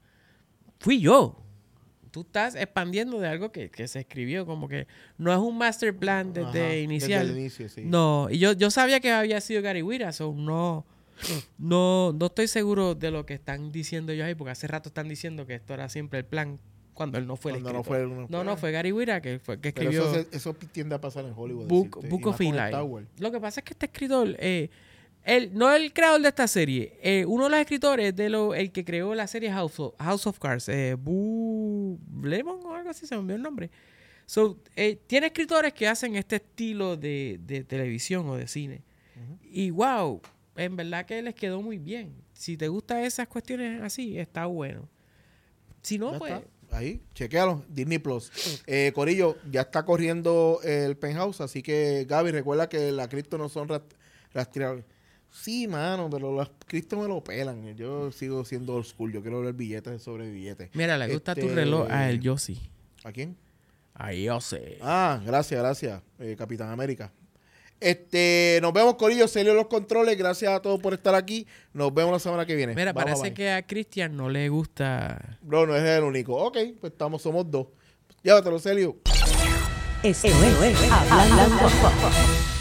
fui yo. Tú estás expandiendo de algo que, que se escribió, como que no es un master plan desde Ajá, inicial. Desde el inicio, sí. No, y yo, yo sabía que había sido Gary Whitta, so no, no, no estoy seguro de lo que están diciendo ellos ahí, porque hace rato están diciendo que esto era siempre el plan cuando él no fue el Cuando no escritor. fue el- no, no, fue Gary Whitta que fue que Pero escribió eso, se- eso tiende a pasar en Hollywood. Book, decirte, y Book más of con Eli. Star Wars. Lo que pasa es que este escritor, eh, él, no el creador de esta serie, eh, uno de los escritores de lo, el que creó la serie House of, House of Cards, eh, Boo Lemon o algo así, se me olvidó el nombre. So, eh, tiene escritores que hacen este estilo de, de televisión o de cine. Y wow, en verdad que les quedó muy bien. Si te gustan esas cuestiones así, está bueno. Si no, Ya pues... está. Ahí, chequéalo, Disney Plus. Eh, Corillo, ya está corriendo el Penthouse, así que Gaby, recuerda que las cripto no son rast- rastreables. Sí, mano, pero las cripto me lo pelan. Yo sigo siendo old school, yo quiero ver billetes sobre billetes. Mira, le gusta tu Este, reloj a el Yossi. ¿A quién? A Yossi. Ah, gracias, gracias, eh, Capitán América. Este, nos vemos, Corillo, Celio los controles. Gracias a todos por estar aquí. Nos vemos la semana que viene. Mira, Bye, parece bye, bye. que a Cristian no le gusta. Bro, no es el único. Ok, pues estamos, somos dos. Llévatelo, Celio. Esto es Hablando Pop.